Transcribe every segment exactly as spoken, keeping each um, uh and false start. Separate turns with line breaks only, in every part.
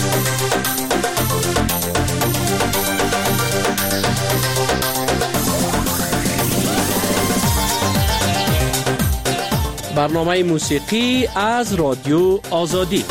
برنامه موسیقی از رادیو آزادی.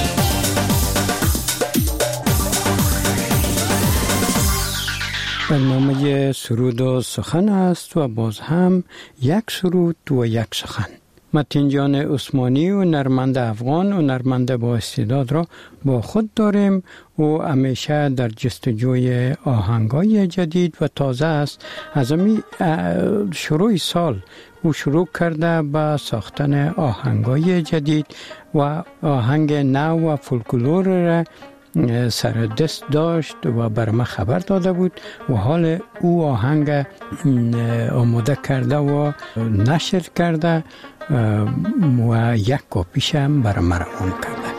برنامه سرود و سخن است و باز هم یک سرود و یک سخن. متین جان عثمانی و نرمند افغان و نرمند با استعداد را با خود داریم و همیشه در جستجوی آهنگای جدید و تازه است. از امی شروع سال او شروع کرده به ساختن آهنگای جدید و آهنگ نو و فولکلور را سر دست داشت و بر ما خبر داده بود و حال او آهنگ آماده کرده و نشر کرده و یک کاپیش هم بر ما روان کرده.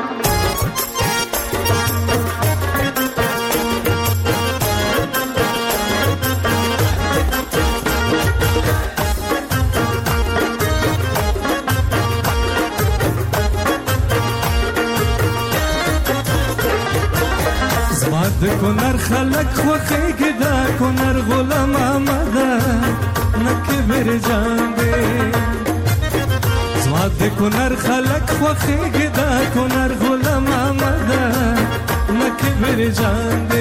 د کنر خلق خوخی گدا کنر غلام آمده نکبر جان دے زواد د کنر خلق خوخی گدا کنر غلام آمده نکبر جان دے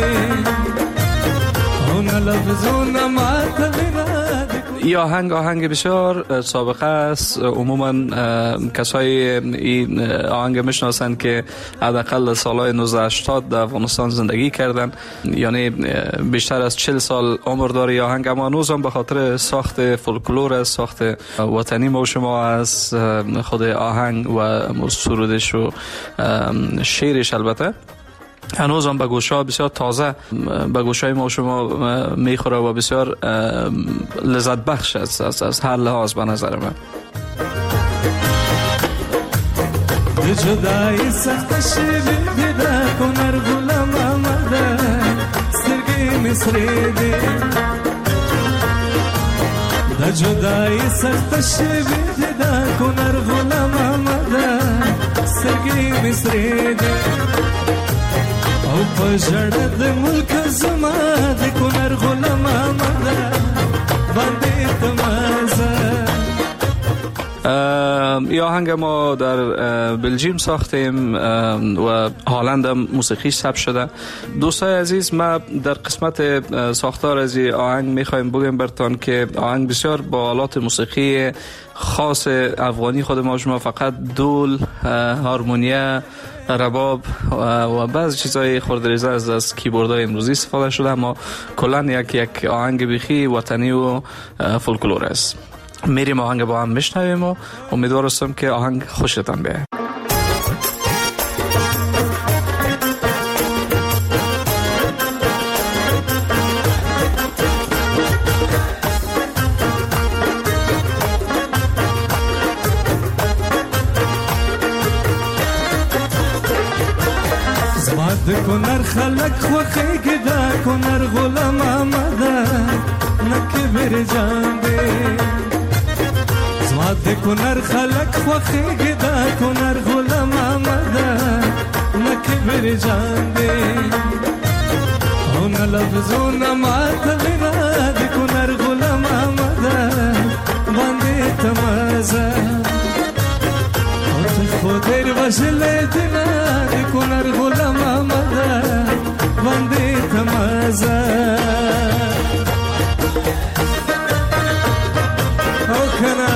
اون لفظون ما تغیرا.
این آهنگ آهنگ بسیار سابقه است. عموما کسای این آهنگ میشناسن که حداقل سالهای نوزده هشتاد در افغانستان زندگی کردن، یعنی بیشتر از چهل سال عمر داره این آهنگ، اما هنوز هم به خاطر ساخت فولکلور است، ساخت وطنی ما و شما از خود آهنگ و سرودش و شعرش البته هنوز هم به گوش‌ها بسیار تازه به گوش‌های ما و شما میخوره و بسیار لذت بخش است از, از هر لحاظ به نظر من.
جدای سخت شبیه ده کنر غلام آمده سترگی مصری ده ده جدای سخت شبیه ده کنر غلام آمده سترگی مصری ده او پجړه د ملک زما د کنر غلام آمده باندې تمازه.
این آهنگ ما در بلژیم ساختیم و هالند هم موسیقیش ثبت شده. دوستای عزیز، ما در قسمت ساختار از این آهنگ میخوایم بگیم براتون که آهنگ بسیار با آلات موسیقی خاص افغانی خود ما شما، فقط دول، هارمونیا، رباب و بعضی چیزای خردریزه از از کیبوردهای امروزی استفاده شده، اما کلا یک یک آهنگ بیخی وطنی و فولکلور است. میریم آهنگ با هم میشنویم و امیدوار هستم که آهنگ خوشتان بیاد.
د کنر خلق خوخی گدا کنر غلام آمده نکبر جان دے زواد د کنر خلق خوخی گدا کنر غلام آمده نکبر جان دے اون لفظون ما تغیرا د کنر غلام آمده باندې تمازه خودر وشله دینا د کنر غلام آمده باندې تمازه او کنا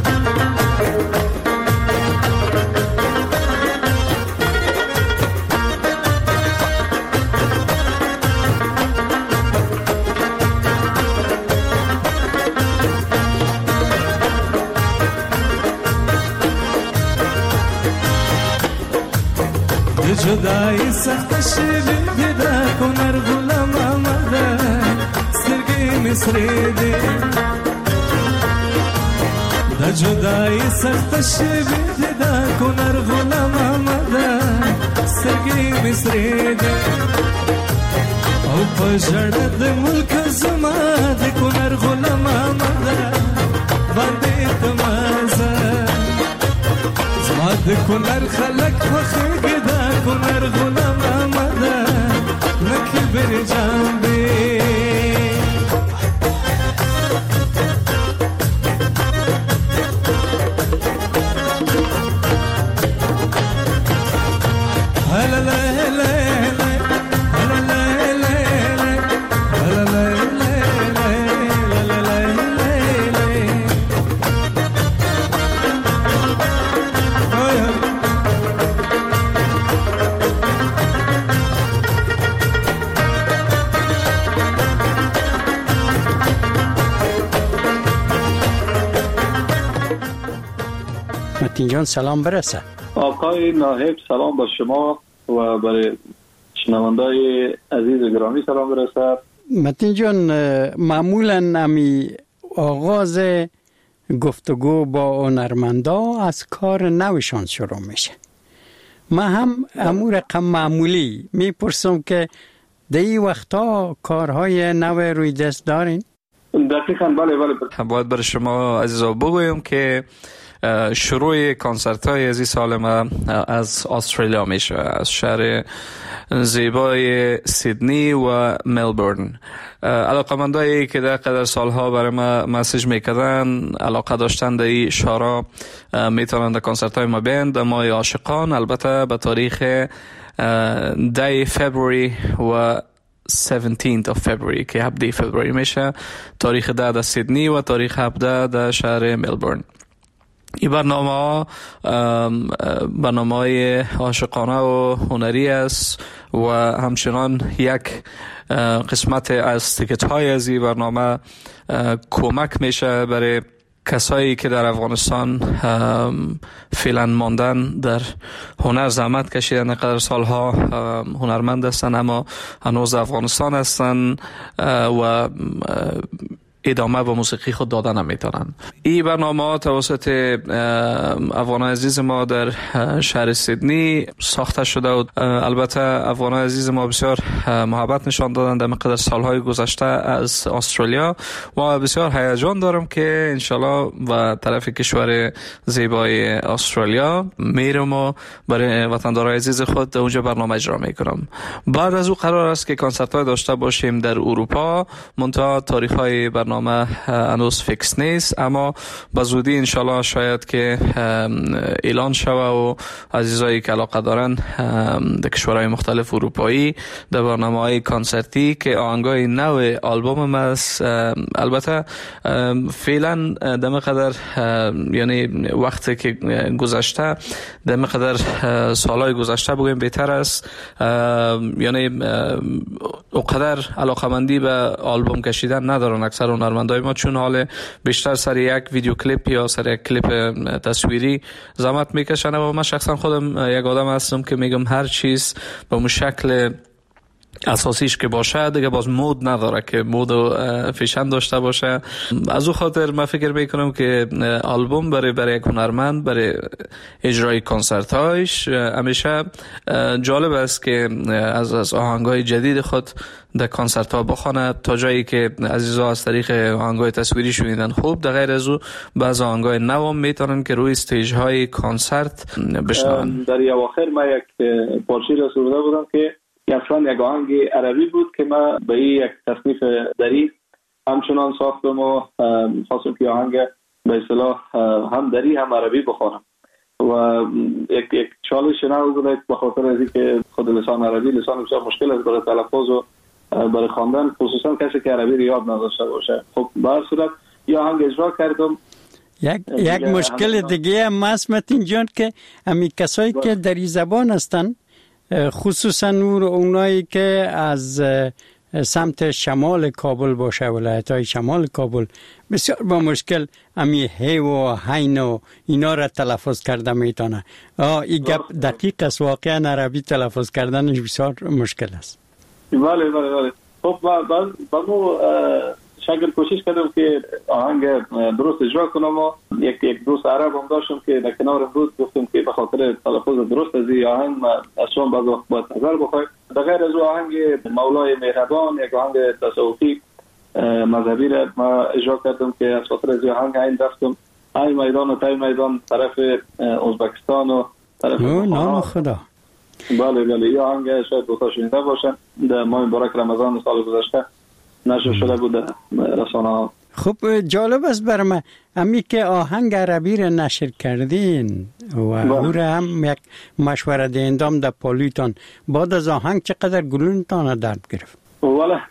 جدای سخت شبیه ده کنر غلام آمده سترگی مصری ده ده جدای سخت شبیه ده کنر غلام آمده سترگی مصری ده او پجړه د ملک زما د کنر غلام آمده باندې تمازه زما د کنر خلق خوخه کنر غلام
متین جان سلام برسه.
آقای ناهب سلام با شما و برای شنوندای عزیز گرامی سلام برسه.
متین جان معمولا امی آغاز گفتگو با هنرمندا از کار نوشان شروع میشه. ما هم امور رقم معمولی میپرسم که در این وقتا کارهای نو روی دست دارین؟
دقیقاً بله بله.
باید برای شما عزیزا بگویم که شروع کنسرت های از این سال ما از استرالیا میشه، از شهر زیبای سیدنی و ملبورن. علاقمندایی که در قدر سالها برای ما مسیج میکردن، علاقه داشتن در این شهرها، میتونن در کنسرت های ما بیند. در ماه عاشقان البته به تاریخ ده فبروری و هفدهم فبروری که هفده فبروری میشه، تاریخ ده در سیدنی و تاریخ هفده در شهر ملبورن. این برنامه ها برنامه های عاشقانه و هنری است و همچنان یک قسمت از تیکت های از این برنامه کمک میشه برای کسایی که در افغانستان فعلا ماندن، در هنر زحمت کشیدن، قدر سالها هنرمند هستن اما هنوز افغانستان هستن و ادامه و موسیقی خود دادن نمیتونن. این برنامه ها توسط افغان عزیز ما در شهر سیدنی ساخته شده و البته افغان عزیز ما بسیار محبت نشان دادن در مقدار سالهای گذشته از استرالیا و بسیار هیجان دارم که انشالله و طرف کشور زیبای استرالیا میرم و برای وطندارای عزیز خود در اونجا برنامه اجرا میکنم. بعد از او قرار است که کنسرت های داشته باشیم در اروپا، منتها تاریخ های برنامه هنوز فیکس نیست، اما به زودی انشالله شاید که اعلان شوه و عزیزایی که علاقه دارن در کشورهای مختلف اروپایی در برنامه های کنسرتی که آهنگای نو آلبوم است. البته فعلا در مقدار یعنی وقتی که گذشته، در مقدار سالهای گذشته بگویم بهتر است، یعنی اقدر علاقمندی به آلبوم کشیدن ندارن اکثر هنرمندای ما، چون حال بیشتر سر یک ویدیو کلیپ یا سر یک کلیپ تصویری زحمت میکشن و من شخصا خودم یک آدم هستم که میگم هر چیز به اون شکل اساسیش که باشه دیگه باز مود نداره که مود و فیشن داشته باشه. از او خاطر من فکر میکنم که آلبوم برای برای یک هنرمند برای اجرای کنسرت هایش همیشه جالب است که از از آهنگای جدید خود در کنسرت ها بخونه تا جایی که عزیزا از طریق آهنگای تصویری شنیدن خوب. در غیر از او بعض آهنگای نو میتونن که روی استیج های کنسرت بشنون.
در اواخر ما یک پارچه رسونده بودم که اصلا یک آهنگ عربی بود که من به این یک تصنیف دری همچنان ساختم و خواستم که آهنگ به اصطلاح هم دری هم عربی بخوانم و یک یک چالش نه بود به خاطر از اینکه خود لسان عربی لسان بسیار مشکل است برای تلفظ و برای خواندن، خصوصا کسی که عربی رو یاد نداشته باشه. خب به هر صورت یا آهنگ اجرا کردم.
یک یک مشکل دیگه هم هست متین جان که امی کسایی که در این زبان هستن، خصوصا اونایی که از سمت شمال کابل باشه، ولایت های شمال کابل، بسیار با مشکل امی هی و هین و اینا را تلفظ کرده میتونه. این گپ دقیق است، واقعا عربی تلفظ کردنش بسیار مشکل است.
بله بله بله. خب بعد بعدو شاید کوشش کردم که آهنگ درست اجرا کنم و یک یک دوست عرب هم داشتم که در کنار بود، گفتم که به خاطر تلفظ درست از این آهنگ اصلا بعض وقت باید نظر بخواید. در غیر از آهنگ مولای مهربان، یک آهنگ تصوفی مذهبی را ما اجرا کردم که از خاطر از آهنگ این رفتم این میدان و تای میدان طرف ازبکستان و طرف
نام خدا.
بله بله. این آهنگ شاید دوستا شنیده باشن، در ماه مبارک رمضان سال گذشته نشر شده بود رسانه ها.
خب جالب است برای من امی که آهنگ عربی را نشر کردین و او را هم یک مشوره دهندام در پالویتان بعد از آهنگ چقدر گلونتان درد گرفت؟
والا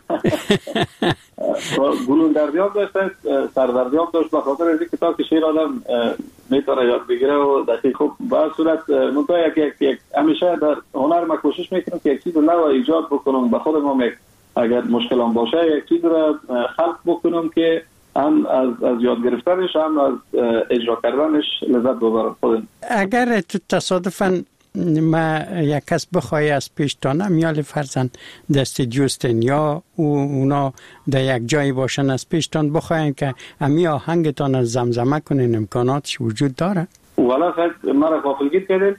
گلون دردیاب داشت، سردردیاب داشت، به خاطر از اینکه تا که شعر آدم میتونه یاد بگیره و دقیق خوب به صورت منطقه یک یک یک همیشه در هنر ما کوشش میکنم که یک چیز نو ایجاد بکنم، به خودم هم اگر مشکل هم باشه یک چیز را خلق بکنم که هم از از یاد گرفتنش هم از اجرا کردنش لذت ببرم خودم.
اگر تو تصادفاً ما یک کس بخوای از پیشتانه میال فرزن دست جوستن یا اونا در یک جایی باشن از پیشتان بخواین که امی آهنگتان از زمزمه کنین امکاناتش وجود داره؟
والا خیلی مرا غافلگیر کردید.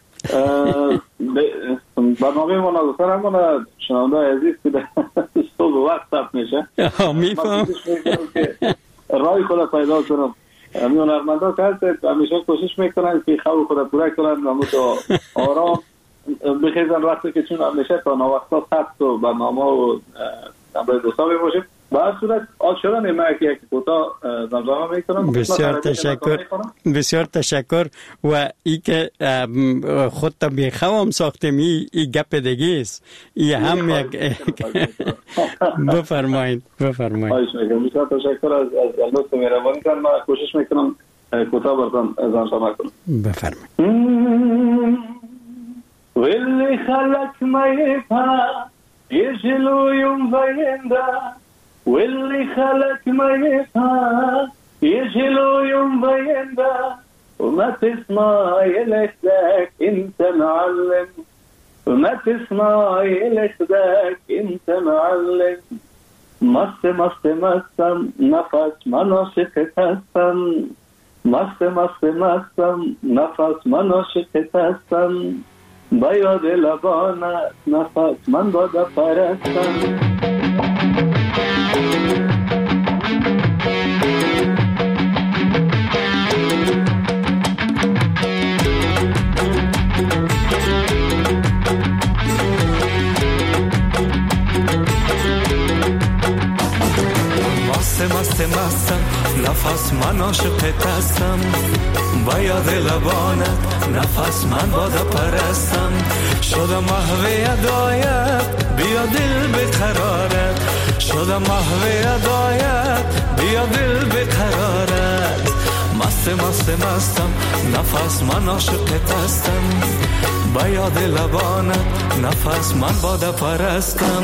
برنامه ما نگفتن همون شنونده عزیز که در صبح وقت ثبت میشه
میفهم
رای خود پیدا کنم. میون ارمندا که هست همیشه کوشش میکنن که خواب خود پوره کنن و متو آرام بخیزن وقتی که چون همیشه تا نوقتا ثبت و برنامه و نمبر دوستا باشیم. با هر صورت آج شدن ما یک کوتا زمزمه میکنم.
بسیار تشکر بسیار تشکر و ای که خود تا بیخوام ساختم ای, ای گپ دیگه است ای هم یک بفرمایید بفرمایید.
خواهش میکنم. بسیار تشکر از از لطف مهربانی کردن. من کوشش میکنم کوتا براتون زمزمه کنم.
بفرمایید.
واللي خلق ما يفهم يجلو يوم بيندا واللي خلق ما يفهم يجلو يوم بيندا وما تسمع يلكدك انت معلم وما تسمع يلكدك انت معلم مست مست مستم نفس مناشق تستم مست مست مستم نفس مناشق تستم بیاد لبانت نفس من بادا پرستم
مست مست مستم نفس من عاشقت هستم با یاد لبانت نفس من بادا پرستم شدم محو ادایت بیا دل بقرارت شدم محو ادایت بیا دل بقرارت مست مست مستم نفس من عاشقت هستم با یاد لبانت نفس من بادا پرستم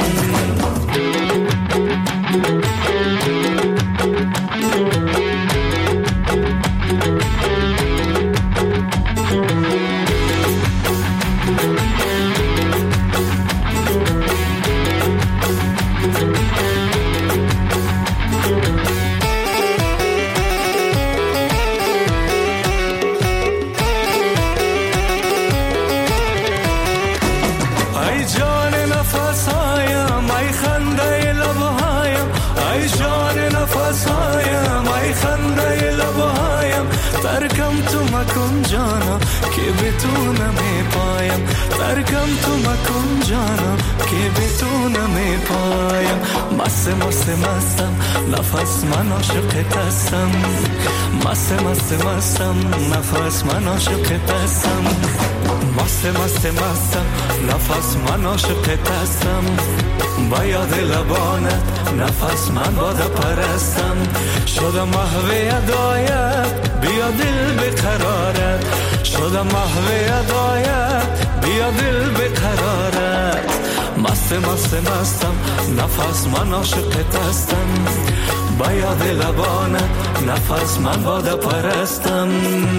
ترکم تو مکن جانا که بتونم پایم ترکم تو مکن جانا که بتونم پایم مست مست مستم نفس من عاشقت هستم مست مست مستم نفس من عاشقت هستم مست مست مستم نفس من عاشقت هستم با یاد لبانت نفس من بادا پرستم شدم محو ادایت بیا دل بقرارت شدم محو ادایت بیا دل بقرارت مست مست مستم نفس من عاشقت هستم با یاد لبانت نفس من بادا پرستم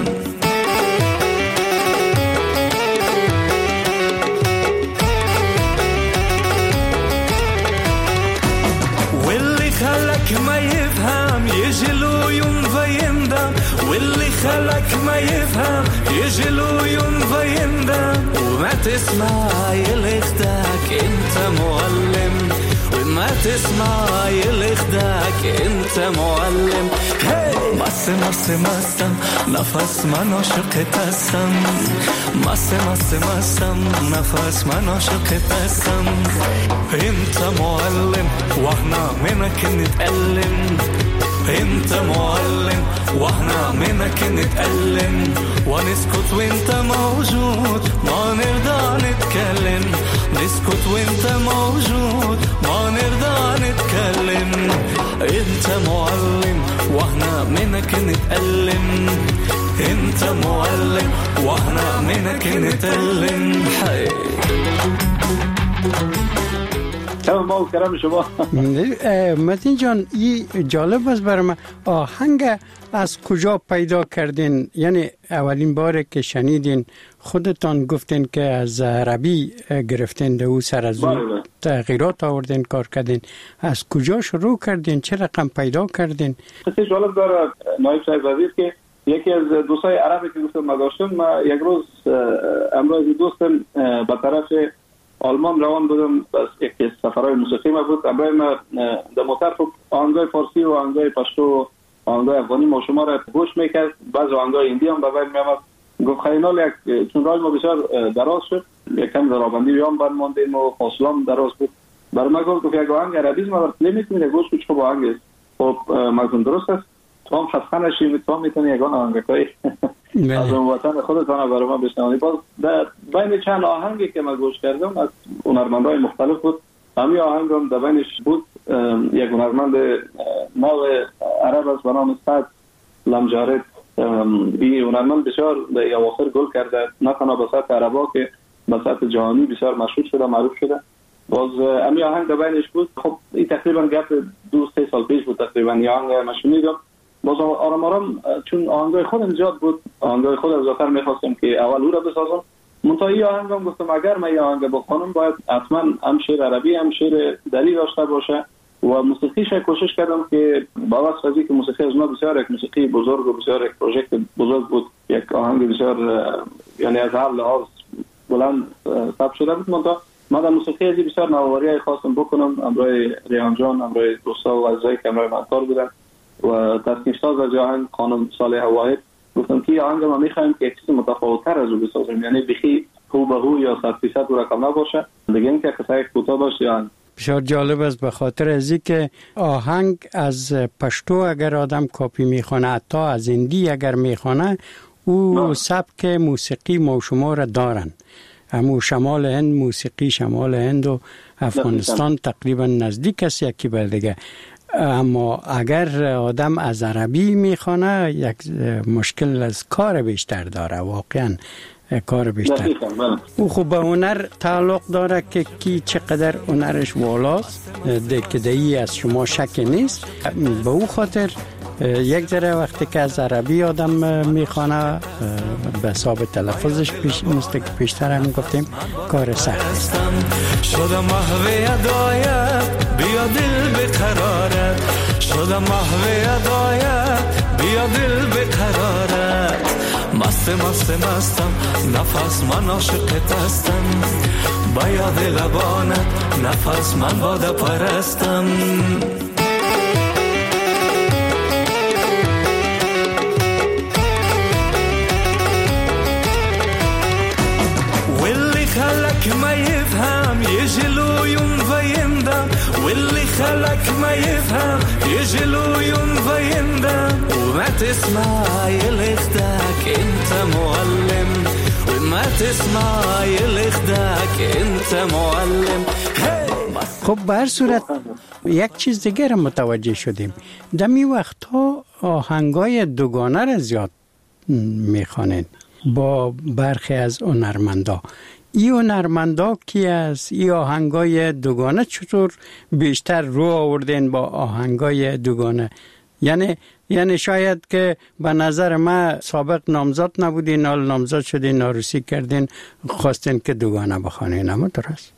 خلق ما يفهم يجلو يوم فيندم واللي خلق ما يفهم يجلو يوم فيندم وما تسمع يلخدك انت معلم وما تسمع يلخدك انت معلم مست مست مستم نفس من عاشقت هستم مست مست مستم نفس من عاشقت هستم انت معلم واحنا منك نتألم انت معلم واحنا منك نتألم ونسكت وانت موجود ما نرضى نتكلم نسكت وانت موجود ما نرضى نتكلم انت معلم واحنا منك نتألم انت معلم واحنا منك نتألم حي
تمام ما کرم شما.
متین جان این جالب است برای من. آهنگ از کجا پیدا کردین؟ یعنی اولین بار که شنیدین خودتان گفتین که از عربی گرفتین دو سر از اون تغییرات آوردین کار کردین. از کجا شروع کردین؟ چه رقم پیدا کردین؟
خیلی جالب داره نایب صاحب وزیر که یکی از دوستای عربی که گفتم ما داشتم ما یک روز امروز دوستم به طرف آلمان روان بودم بس یک سفرهای موسیقی ما بود امروز ما در موتر آهنگای فارسی و آهنگای پشتو و آهنگای افغانی ما شما را گوش میکرد بعض آهنگای هندی هم به وای میامد گفت خیلی یک چون راه ما بسیار دراز شد یکم درابندی بیام بر ماندیم و فاصله هم دراز بود برای ما گفت یک آهنگ عربی ما را نمیتونید گوش کنید چه آهنگ است خب مازون درست است تو هم خسته نشید تو هم میتونی یگان آهنگای از اون وطن خودتان برای ما بشنوید. باز در بین چند آهنگی که من گوش کردم از هنرمندای مختلف بود همین آهنگ هم در بینش بود یک هنرمند نو عرب است به نام سعد لمجارد. این هنرمند بسیار در اواخر گل کرده نه تنها به سطح عربا که به سطح جهانی بسیار مشهور شده معروف شده. باز همین آهنگ در بینش بود. خب این تقریبا گپ دو سه سال پیش بود تقریبا این آهنگ من شنیدم. باز آرام آرام چون آهنگای خودم زیاد بود آهنگای خودم زیادتر میخواستم که اول او را بسازم منتهی آهنگم گفتم اگر من این آهنگ بخونم باید حتما هم شعر عربی هم شعر دری داشته باشه و موسیقیش کوشش کردم که با واسه فضی که موسیقی از ما بسیار یک موسیقی بزرگ و بسیار یک پروژکت بزرگ بود یک آهنگ بسیار یعنی از هر لحاظ بلند ثبت شده بود منتها من در موسیقی ازی بسیار نوآوری خواستم بکنم امروی ریحان جان امروی دوستا و عزیزایی که امروی منطور بودن و تصنیف ساز از آهنگ خانم صالح واحد گفتم که آهنگ ما میخوایم که چیز متفاوت‌تر از او بسازیم یعنی بخی هو به هو یا صد درصد او رقم نباشه دیگه اینکه قصه کوتاه باشه. آهنگ
بسیار جالب است به خاطر از اینکه آهنگ از پشتو اگر آدم کاپی میخونه حتی از هندی اگر میخونه او سبک موسیقی ما شما را دارن. همو شمال هند موسیقی شمال هند و افغانستان تقریبا نزدیک است یکی بر دیگه. اما اگر آدم از عربی میخونه یک مشکل از کار بیشتر داره واقعا کار بیشتر. او خب به هنر تعلق داره که کی چقدر هنرش والاست دکدهی از شما شک نیست. به او خاطر یک ذره وقتی که از عربی آدم میخوانه به حساب تلفظش پیش مثل که پیشتر هم گفتیم کار سخت
شدم محو ادایت بیا دل بقرارت شدم محو ادایت بیا دل بقرارت مست مست مستم نفس من عاشقت هستم با یاد لبانت نفس من باده پرستم خلق ما يفهم يجلو يوم فيندم واللي خلق ما يفهم يجلو يوم فيندم وما تسمع يلخدك انت معلم وما تسمع يلخدك انت معلم.
خب به هر صورت یک چیز دیگر متوجه شدیم دمی وقتها آهنگای دوگانه را زیاد میخوانین با برخی از هنرمندا. ای هنرمندا کی است؟ ای آهنگای دوگانه چطور بیشتر رو آوردین با آهنگای دوگانه؟ یعنی یعنی شاید که به نظر من سابق نامزد نبودین حال نامزد شدین عروسی کردین خواستین که دوگانه بخوانین اما درست؟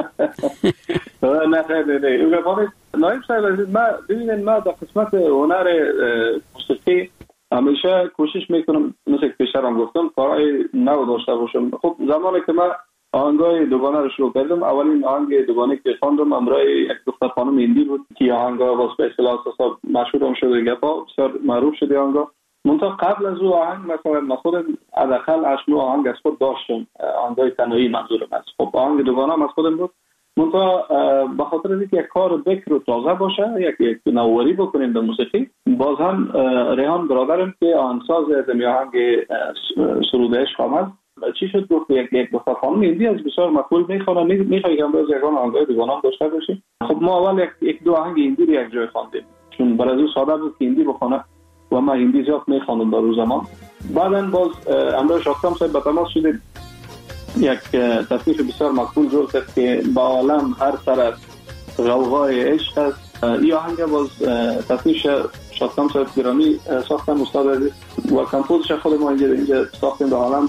نه خیلی نه نایب صاحب ما ببینید ما در قسمت هنر موسیقی همیشه کوشش میکنم مثل که پیشتر هم گفتم کارهای نو داشته باشم. خب زمانی که من آهنگای دوگانه رو شروع کردم اولین آهنگ دوگانه که خواندم امرای یک دختر خانم هندی بود که آهنگا واسه به اصطلاح اساسا مشهور هم شده گپا بسیار معروف شده آهنگا. منتها قبل از او آهنگ مثلا من خودم حداقل هشت آهنگ از خود داشتم آهنگای تنهایی منظورم است. خب آهنگ دوگانه از خودم بود منتها به خاطر اینکه یک کار بکر و تازه باشه، یک یک نوآوری بکنیم در موسیقی، باز هم ریحان برادرم که آهنگساز از آهنگ سرود عشق آمد، چی شد گفت یک یک دختر خانم هندی از بسیار مقبول میخوانه، میخوای که امروز یگان آهنگای دیگانه داشته باشیم. خب ما اول یک یک دو آهنگ هندی رو یک جای خواندیم، چون برای او ساده بود که هندی بخونه و ما هندی زیاد میخواندم در روز زمان. بعداً باز امروز شاکتم صاحب به تماس شدیم، یک تصنیف بسیار مقبول جور کرد که با عالم هر طرف غوغای عشق است. این آهنگ باز تصنیف شاکتم صاحب گرامی ساختم استاد عزیز و کمپوزش خود ما اینجا اینجا ساختیم به عالم.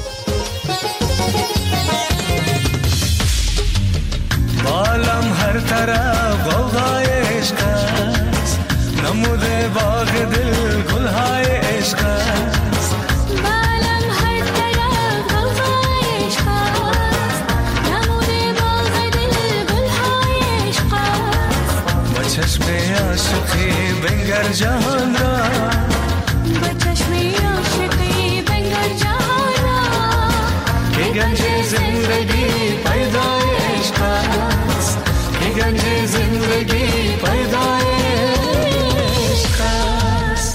عالم هر طرف غوغای عشق است، نموده باغ دل گلهای عشق است.
عالم هر طرف غوغای عشق است، نموده باغ دل گلهای عشق است.
با چشم عاشقی بنگر جهان را،
با چشم عاشقی بنگر جهان را،
که گنج زندگی پیدای عشق است، که گنج زندگی پیدای عشق است.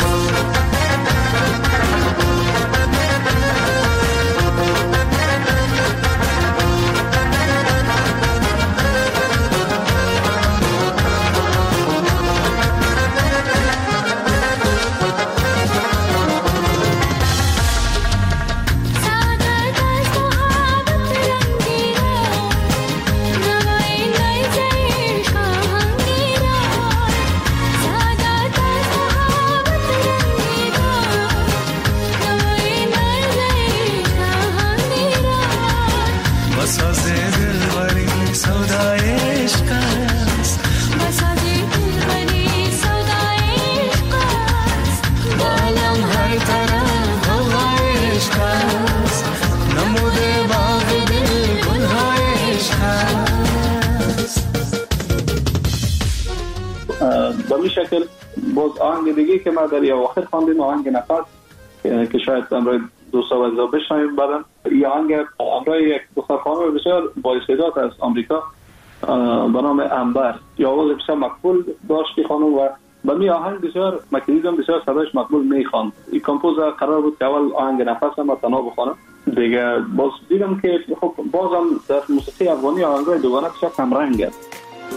به می شکل باز آهنگ دیگه که ما در یه وقت خواندیم، آهنگ نفس که شاید امروز دوستا وزا بشنویم بعدم. این آهنگ امروز یک دختر خانم بسیار با استعداد از آمریکا به نام انبر، یا آواز بسیار مقبول داشتی خانم و به می آهنگ بسیار مکریدم بسیار صداش مقبول میخواند. این کمپوزر قرار بود که اول آهنگ نفس هم تنها بخوانم دیگه، باز دیدم که خب بازم در موسیقی افغانی آهنگای دوگانه بسیار کم رنگ است.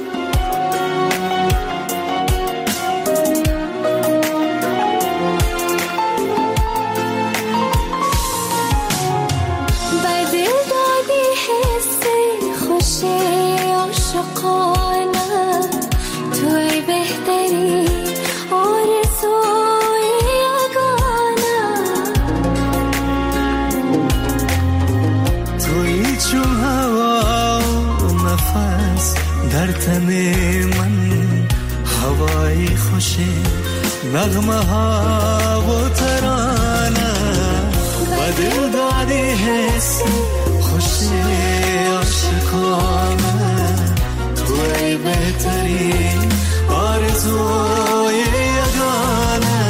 در تن من هوای خوش نغمه ها و ترانه، و دل دادی حس خوش عاشقانه، توی بهترین آرزوی یگانه.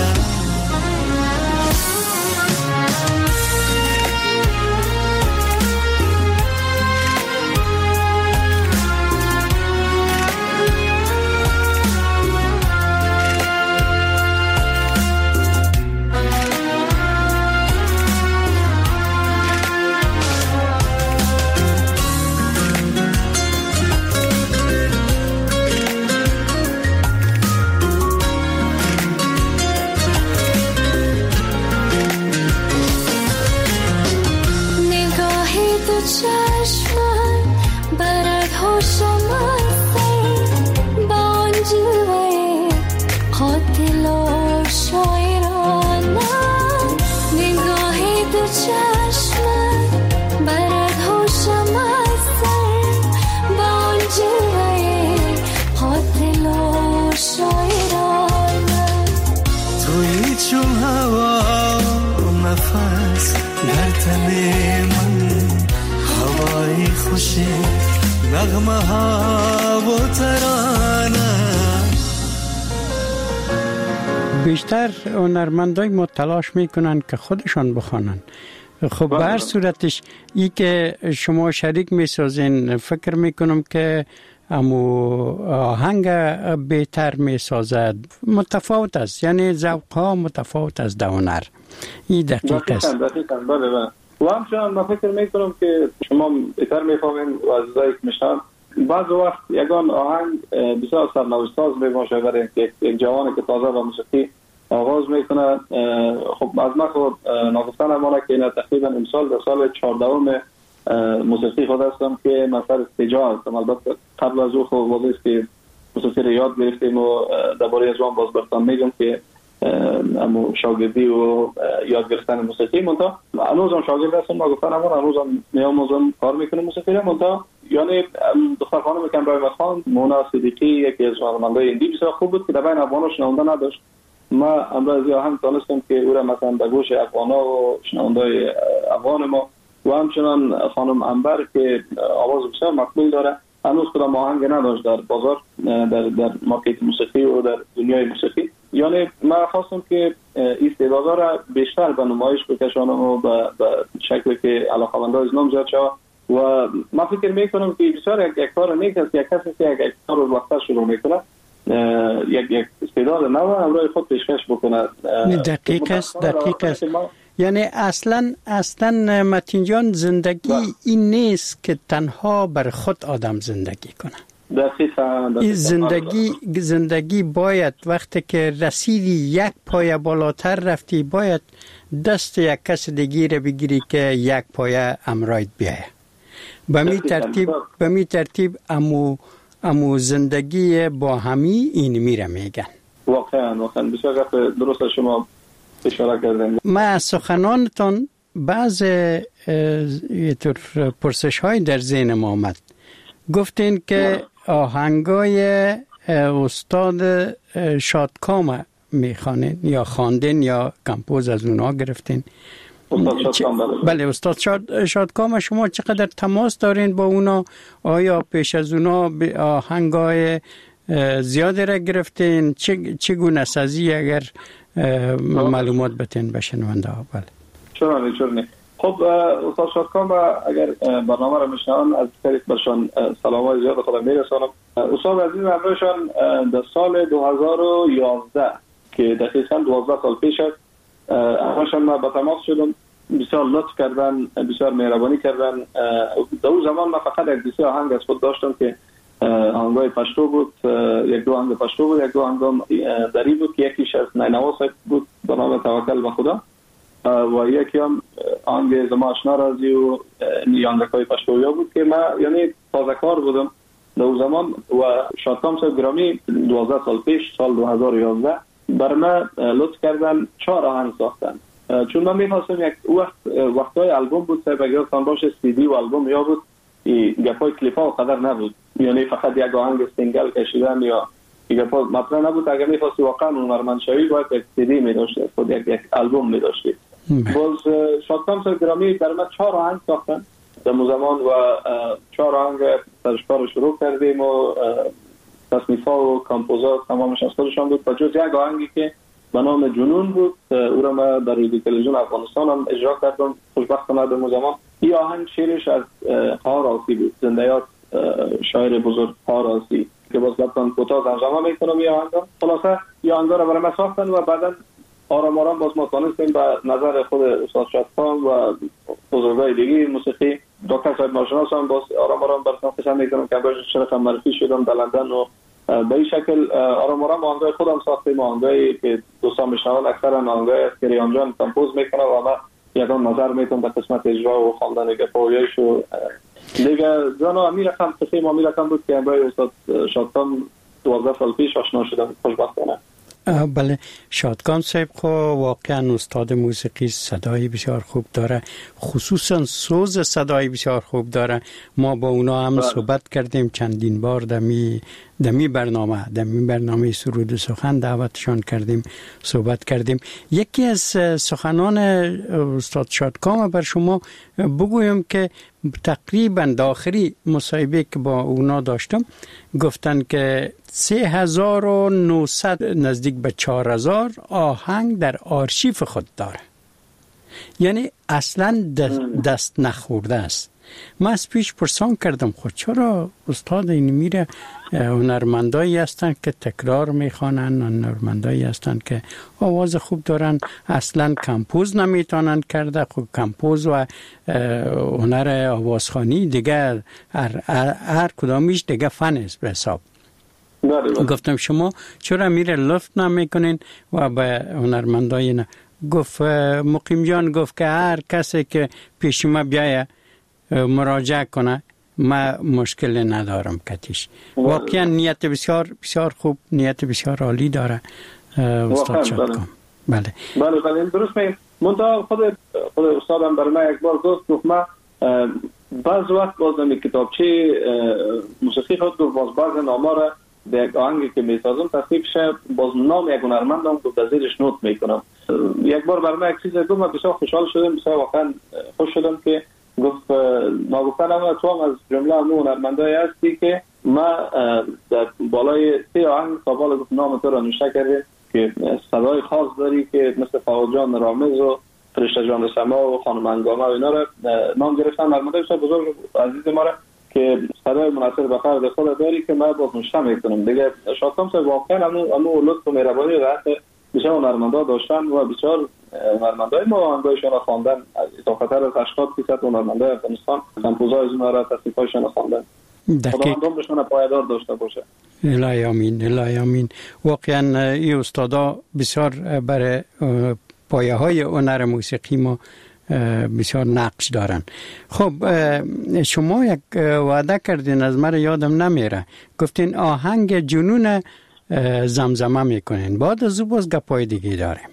نغمه ها و ترانه.
بیشتر هنرمندای ما تلاش میکنن که خودشان بخوانن، خب به هر صورتش ای که شما شریک میسازین فکر میکنم که امو آهنگ بهتر میسازد. متفاوت است، یعنی ذوق ها متفاوت است در هنر. این دقیق است.
دقیقاً بله بله. و همچنان من فکر میکنم که شما بهتر میفهمین و عزیزایی که میشنن بعض وقت یگان آهنگ بسیار سرنوشت‌ساز میباشه برای یک جوانی که تازه با موسیقی آغاز میکنه. خب از من خود ناگفتن امانه که این تقریبا امسال در سال چهاردهم موسیقی خود هستم که من سر استجاع هستم. البته قبل از او خب واضح که موسیقی رو یاد گرفتیم و درباره از وان باز برتان میگم که امو شاگردی و یاد گرفتن موسیقی منتها هنوزم شاگرد هستم. ناگفتن امانه هنوزم میاموزم کار میکنم موسیقی رو. منتها یعنی دختر خانم کمرای مخان مونا صدیقی یکی از هنرمندای هندی بسیار خوب بود که در بین افغانا شنونده نداشت. ما امروز آهنگ دانستم که او را مثلا به گوش افغانا و شنوندای افغان ما و همچنان خانم انبر که آواز بسیار مقبول داره هنوز کدام آهنگ نداشت در بازار، در در مارکت موسیقی و در دنیای موسیقی. یعنی من خواستم که استعدادها را بیشتر به نمایش بکشانم و به شکلی که علاقه‌مندان از نام زیاد شود. و من فکر میکنم که بسیار یک, یک کار نیک است، یک کسی که یک, یک کار رو وقتا شروع میکنه یک یک استعداد نو امروز خود پیشکش بکنه.
دقیق است، دقیق است. یعنی اصلا اصلا متین جان زندگی با. این نیست که تنها بر خود آدم زندگی کنه.
دقیقاً.
این زندگی زندگی باید وقتی که رسیدی یک پایه بالاتر رفتی باید دست یک کس دیگه رو بگیری که یک پایه امراید بیایه. به می ترتیب به می ترتیب امو امو زندگی با همی این میره میگن.
واقعا واقعا بسیار گفت درست شما اشاره کردین.
ما سخنانتان بعض یه طور پرسش های در ذهن ما آمد. گفتین که آهنگای استاد شادکام میخوانین یا خواندین یا کمپوز از اونا گرفتین.
استاد شادکام
بله استاد شاد شادکام شما چقدر تماس دارین با اونا؟ آیا پیش از اونا آهنگای زیاده را گرفتین؟ چگونه سازی اگر معلومات بتین بشنونده ها؟ بله
چرا چرا خب استاد شادکام اگر برنامه را میشنون از طریق برشان سلامای زیاد خودم میرسانم. استاد عزیز همراهشان در سال دو هزار و یازده که دقیقاً دوازده سال پیش است همراهشان ما با تماس شدم. بسیار لطف کردن، بسیار مهربانی کردن. در اون زمان من فقط یک دیسی آهنگ از خود داشتم که آهنگای پشتو بود، یک دو آهنگ پشتو بود، یک دو آهنگ دری بود که یکیش از نینوا بود به نام توکل به خدا و یکی هم آهنگ زما آشنا رازی و آهنگای پشتویا بود که من یعنی تازه کار بودم در اون زمان. و شادکام صاحب گرامی دوازده سال پیش سال دو هزار و یازده بر من لطف کردن چهار آهنگ ساختن. چون من می‌خواستم یک وقت وقتای آلبوم بود صاحب اگر تان باشه سی دی و آلبوم یا بود گپای کلیپ‌ها قدر نبود، یعنی فقط یک آهنگ سینگل کشیدن یا گپا مطرح نبود. اگر می‌خواستی واقعا هنرمند شوی باید یک سی دی می‌داشتی، خود یک یک آلبوم می‌داشتی. باز شادکام صاحب گرامی در من چهار آهنگ ساختن در زمان و چهار آهنگ سرشکار رو شروع کردیم و تصنیف‌ها و کامپوزات تمامش از خودشان بود و جز یک آهنگی که به نام جنون بود او را من در رادیو تلویزیون افغانستان هم اجرا کردم. خوشبختانه در زمان این آهنگ شعرش از قهار آسی بود، زنده‌یات شاعر بزرگ قهار آسی که باز لطفاً کوتاه ترجمه میکنم این آهنگ. خلاصه این آهنگ را برای من ساختن و بعداً آرام آرام باز ما تانستیم به نظر خود استاد شادکام و بزرگای دیگه موسیقی دکتر صاحب ناشناس هم باز آرام آرام برسان خشم میکنم که باید شرف معرفی شدم در لندن و به این شکل آرام آرام آهنگای خودم ساختیم. آهنگایی که دوستان میشنون اکثرا آهنگای از کریان جان کمپوز میکنه و من یکان نظر میتونم به قسمت اجرا و خواندن گپایش و دیگه جانا امیر رقم تخیم امیر رقم بود که با استاد شادکام دوازده سال پیش آشنا شدم خوشبختانه.
بله شادکام صاحب خو واقعا استاد موسیقی صدای بسیار خوب داره، خصوصا سوز صدای بسیار خوب داره. ما با اونا هم صحبت کردیم چندین بار دمی دمی برنامه دمی برنامه سرود و سخن دعوتشان کردیم صحبت کردیم. یکی از سخنان استاد شادکام بر شما بگویم که تقریبا داخلی مصاحبه که با اونا داشتم گفتن که سه هزار و نهصد نزدیک به چهار هزار آهنگ در آرشیف خود داره. یعنی اصلا دست, دست نخورده است. من از پیش پرسان کردم خود چرا استاد این میره هنرمندایی هستند که تکرار میخوانن، هنرمندایی هستند که آواز خوب دارن، اصلا کمپوز نمیتونن کرده. خب کمپوز و هنر آوازخوانی دیگه هر, هر, هر کدامیش دیگه فن است به حساب. گفتم شما چرا میره لفت نمیکنین و به هنرمندای نه؟ گفت مقیم جان گفت که هر کسی که پیش ما بیایه مراجعه کنه ما مشکل ندارم کتیش. واقعا نیت بسیار بسیار خوب، نیت بسیار عالی داره استاد شادکام. بله
بله بله درست میگم. منتها خود خود استادم برای من یک بار گفت گفت من بعض وقت باز نمی کتابچه موسیقی خود گفت باز بعض نامه را به یک آهنگی که میسازم تصدیق شه باز نام یک هنرمندم گفت از زیرش نوت میکنم. یک بار برای من یک چیز گفت من بسیار خوشحال شدم، بسیار واقعا خوش شدم که گفت ما گفتن اما تو هم از جمله همون هنرمندایی هستی که ما در بالای سه آهنگ سابال گفت نام تو را نوشته کردیم که صدای خاص داری که مثل فاول جان رامز و فرشته جان سما و خانم انگامه و اینا را نام گرفتن. هنرمندای بسیار بزرگ عزیز ما را که صدای مناسب به فرد خود داری که من باز نوشته میکنم دیگه. شادکام صاحب واقعا همون همون لطف و مهربانی را بسیار هنرمندا داشتن و بسیار هنرمندای ما آهنگایشون را خواندن. اضافتر از هشتاد فیصد هنرمندای افغانستان کمپوزای از اونها را تصنیفایشون خواندن. خداوند عمرشون پایدار داشته باشه.
الهی آمین، الهی آمین. واقعا این استادا بسیار برای پایه های هنر موسیقی ما بسیار نقش دارن. خب شما یک وعده کردین از من یادم نمیره، گفتین آهنگ جنون زمزمه میکنین. بعد از او باز گپای دیگه داریم.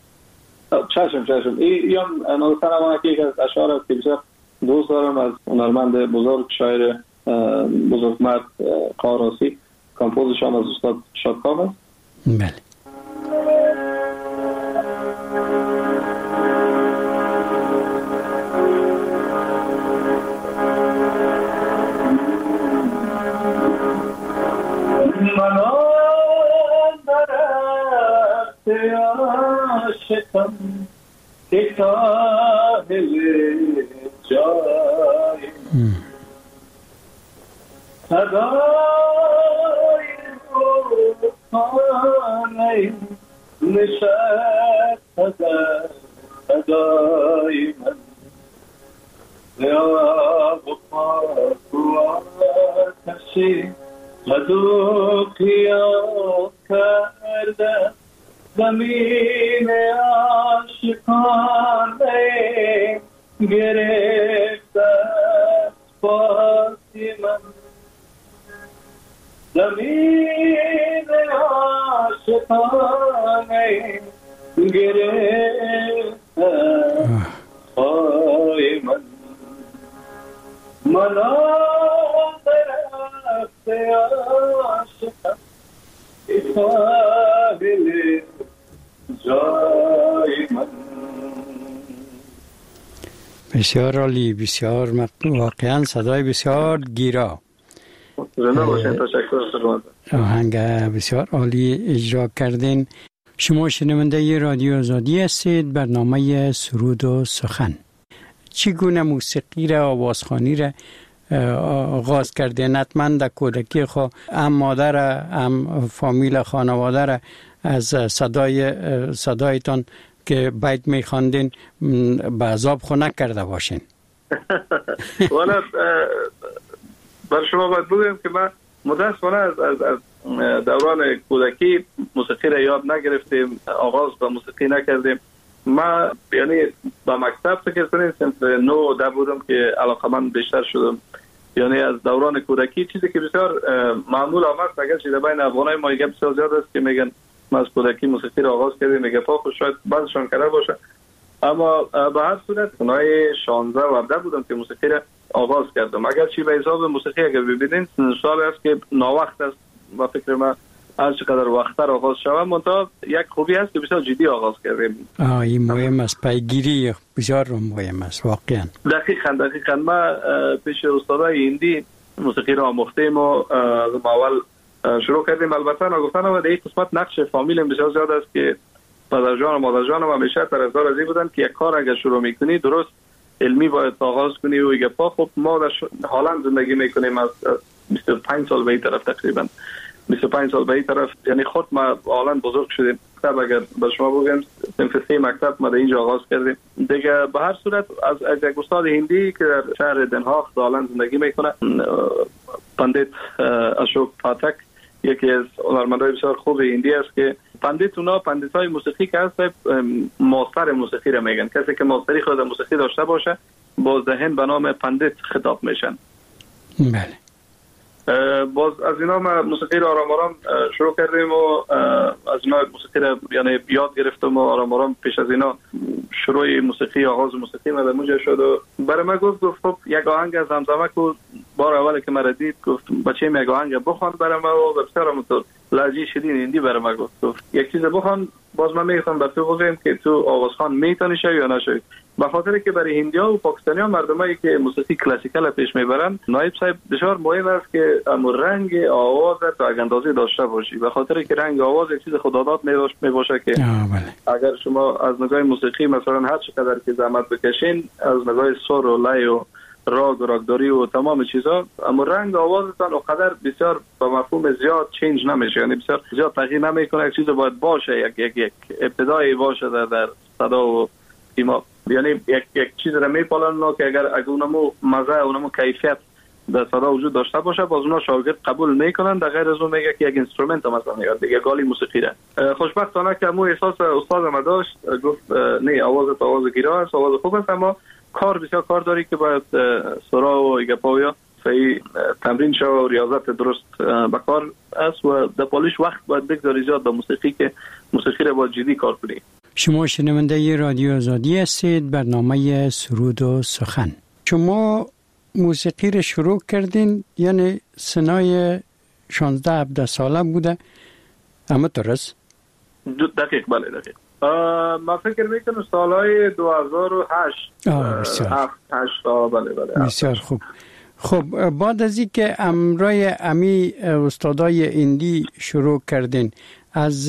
چشم چشم. این یا نوستن اما که یک از اشعار است که بسیار دوست دارم از هنرمند بزرگ شاعر بزرگ مرد قاراسی، کمپوزشان از استاد شادکام است.
بله.
عاشقم که کاهل جای صدای روحانه نشد صدای من یا بخاک و آتشی مدو قیام کرده زمین عاشقانه گرفته پاسی من. زمین عاشقانه گرفته پای من. منا درخت عاشقم قابل جای من.
بسیار عالی، بسیار واقعا صدای بسیار گیرا. آهنگ بسیار عالی اجرا کردین. شما شنونده رادیو آزادی هستید، برنامه سرود و سخن. چگونه موسیقی را، آوازخوانی را آغاز کردین؟ حتما در کودکی خود هم مادر هم فامیل خانواده را از صدای صدایتان که بیت میخواندین به عذاب خو نکرده باشین؟
والا بر شما باید بگویم که من متاسفانه از از از دوران کودکی موسیقی را یاد نگرفتیم، آغاز به موسیقی نکردیم. من یعنی با مکتب فکر کنید صنف نو ده بودم که علاقمند بیشتر شدم. یعنی از دوران کودکی چیزی که بسیار معمول آمد، اگر چیز بین افغانای ما گپ بسیار زیاد است که میگن ما از کودکی موسیقی را آغاز کردیم، میگه پا خود شاید بعضشان کرده باشه، اما به هر صورت اونای شانزده و هفده بودم که موسیقی را آغاز کردم. اگر چی به حساب موسیقی اگر ببینید سال است که ناوقت است و فکر من هر چقدر وقتر آغاز شوم، منتها یک خوبی هست که بسیار جدی آغاز کردیم.
آه این مهم است، پیگیری بسیار مهم است واقعا.
دقیقاً دقیقاً ما پیش استادای هندی موسیقی را آموختیم و از اول شروع کردیم. البته نگفتن و در این قسمت نقش فامیل بسیار زیاد است که پدر جان و مادر جانم همیشه طرفدار از این بودن که یک کار اگر شروع میکنی درست علمی باید آغاز کنی و یک پا. خب ما در هلند زندگی میکنیم از بیست و پنج سال به این طرف، تقریبا بیست و پنج سال به این طرف، یعنی خود ما هلند بزرگ شدیم. مکتب اگر به شما بگم صنف سه مکتب ما در اینجا آغاز کردیم دیگه. به هر صورت از از یک استاد هندی که در شهر دنهاغ هلند زندگی میکنه، پندیت اشوک پاتک، یکی از هنرمندای بسیار خوب هندی است که پندیت اونا پندیتای موسیقی که هست ماستر موسیقی را میگن. کسی که ماستری خود موسیقی داشته باشه با ذهن به نام پندیت خطاب میشن.
بله.
باز از اینا ما موسیقی را آرام آرام شروع کردیم و از اینا موسیقی را یعنی یاد گرفتم و آرام آرام پیش از اینا شروع موسیقی آغاز موسیقی ما در موجه شد و برای من گفت گفت خب یک آهنگ از زمزمه کو بار اولی که مرا دید گفت بچه یک آهنگ بخوان برای من و بسیار همونطور لهجه شیرین هندی برای من گفت گفت یک چیز بخوان. باز من میگفتم به تو بگم که تو آوازخوان میتونی شوی یا نشوی، به خاطر که برای هندی‌ها و پاکستانی‌ها مردمایی که موسیقی کلاسیکال پیش میبرن نایب صاحب بسیار مهم است که ام رنگ آواز تا یک اندازه داشته باشی، به خاطر که رنگ آواز یک چیز خداداد میباشه که اگر شما از نگاه موسیقی مثلا هر چقدر که زحمت بکشین از نگاه سر و لای و راگ و راگداری و تمام چیزا، اما رنگ آوازتان اونقدر بسیار با مفهوم زیاد چینج نمیشه، یعنی بسیار زیاد تغییر نمیکنه. یک چیز باید باشه، یک یک یک ابتدایی باشه در در صدا و سیما، یعنی یک یک چیز را میپالن که اگر اگر اونمو مزه اونمو کیفیت در صدا وجود داشته باشه باز اونا شاگرد قبول میکنن. در غیر از اون میگه که یک اینسترومنت مثلا میاد دیگه گالی موسیقی را. خوشبختانه که مو احساس استاد ما داشت، گفت نه آواز آواز گیرا است، آواز خوب است، اما کار بسیار کار داری که باید سرا و گپاویا صحیح تمرین شو و ریاضت درست بکار است و در پالیش وقت باید بگذاری زیاد به موسیقی که موسیقی را باید جدی کار کنی.
شما شنونده رادیو آزادی هستید، برنامه سرود و سخن. شما موسیقی را شروع کردین یعنی سنای شانزده هفده ساله بوده، اما درست؟
دقیق، بله دقیق. ما فکر میکنم سالهای دو هزار و هشت
بسیار
هشت بله بله
بسیار خوب. خب بعد از این که امرای امی استادای هندی شروع کردین، از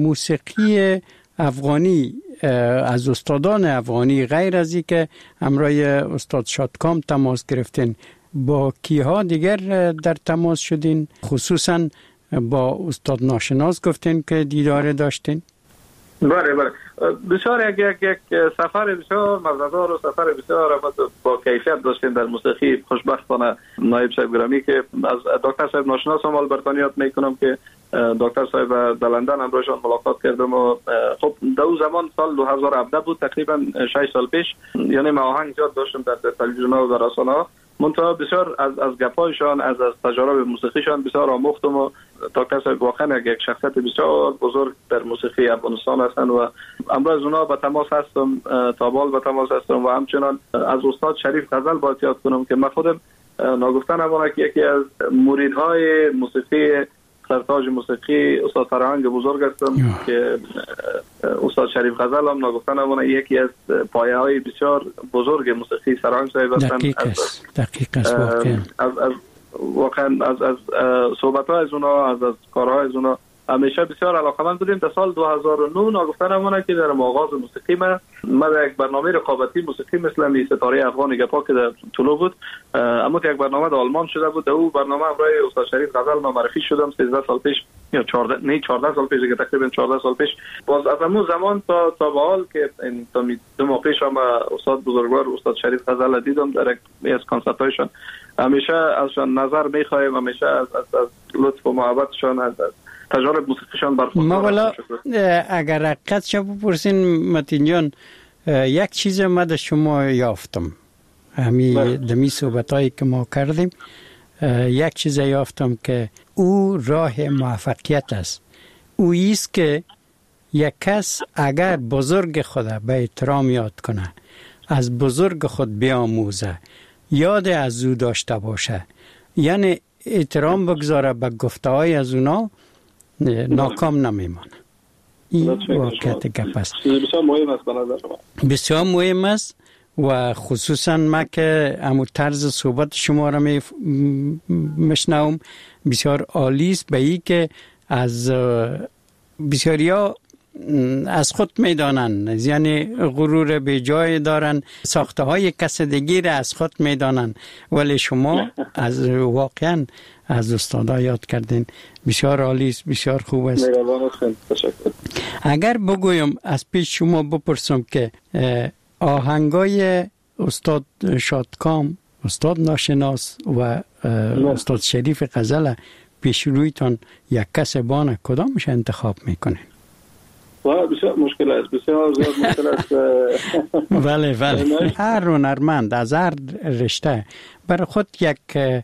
موسیقی افغانی از استادان افغانی غیر از این که امرای استاد شادکام تماس گرفتین، با کیها دیگر در تماس شدین؟ خصوصا با استاد ناشناس گفتین که دیدار داشتین؟
بله بله بسیار یک یک یک سفر بسیار مزه‌دار و سفر بسیار با کیفیت داشتیم در موسیقی. خوشبختانه نایب صاحب گرامی که از دکتر صاحب ناشناس هم البته یاد میکنم که دکتر صاحب در لندن امروزشان ملاقات کردم و خب در اون زمان سال دو هزار و هفده بود، تقریبا شش سال پیش، یعنی ما آهنگ زیاد داشتم در تلویزیون و در رسانه‌ها، منتها بسیار از از گپایشان از از تجارب موسیقیشان بسیار آموختم و دکتر صاحب واقعا یک شخصیت بسیار بزرگ در موسیقی افغانستان هستند و امروز اونا به تماس هستم، تابال به تماس هستم و همچنان از استاد شریف غزل باید یاد کنم که من خودم ناگفته نمانه که یکی از مریدهای موسیقی سرتاج موسیقی استاد فرهنگ بزرگ هستم که استاد شریف غزل هم ناگفته نمانه یکی از پایه های بسیار بزرگ موسیقی سرهنگ صاحب هستند.
دقیق است دقیق است واقعا
از از واقعا از از صحبت ها از اونا از از کارها از اونا همیشه بسیار علاقه‌مند بودیم. در سال دو هزار و نه ناگفته نمانه که در آغاز موسیقی ما ما در یک برنامه رقابتی موسیقی مثل می ستاره افغان گپا که در طلوع بود، اما یک برنامه در آلمان شده بود، در اون برنامه برای استاد شریف غزل ما معرفی شدم سیزده سال پیش یا چهارده نه چهارده سال پیش که تقریبا چهارده سال پیش. باز از اون زمان تا تا به حال که این تا دو ماه پیش هم استاد بزرگوار استاد شریف غزل دیدم در یک از کنسرت‌هایشان، همیشه ازشان نظر می‌خوایم، همیشه از از, از لطف و محبتشان از تجارب موسیقیشان برخوردار.
ما والا اگر حقیقت شو بپرسین متین جان، یک چیز ما در شما یافتم همی دمی صحبتایی که ما کردیم، یک چیز یافتم که او راه موفقیت است. او ایست که یک کس اگر بزرگ خود به احترام یاد کنه، از بزرگ خود بیاموزه، یاد از او داشته باشه، یعنی احترام بگذاره به گفته های از اونا، ناکام نمیمانه. این واقعیت گپ است.
بسیار مهم است به نظر شما.
بسیار مهم است و خصوصا ما که همون طرز صحبت شما را می مشنوم بسیار عالی است، به این که از بسیاریا از خود میدانن، یعنی غرور بی جای دارن، ساخته های کس دیگه را از خود میدانن، ولی شما از واقعا از استادا یاد کردین. بسیار عالی است، بسیار خوب است.
مهربان هستین، تشکر.
اگر بگویم از پیش شما بپرسم که آهنگای استاد شادکام، استاد ناشناس و استاد شریف غزل پیش رویتان یک کس بانه، کدامش انتخاب میکنین؟
و بسیار مشکل است، بسیار زیاد مشکل است.
بله بله. هر هنرمند از هر رشته برای خود یک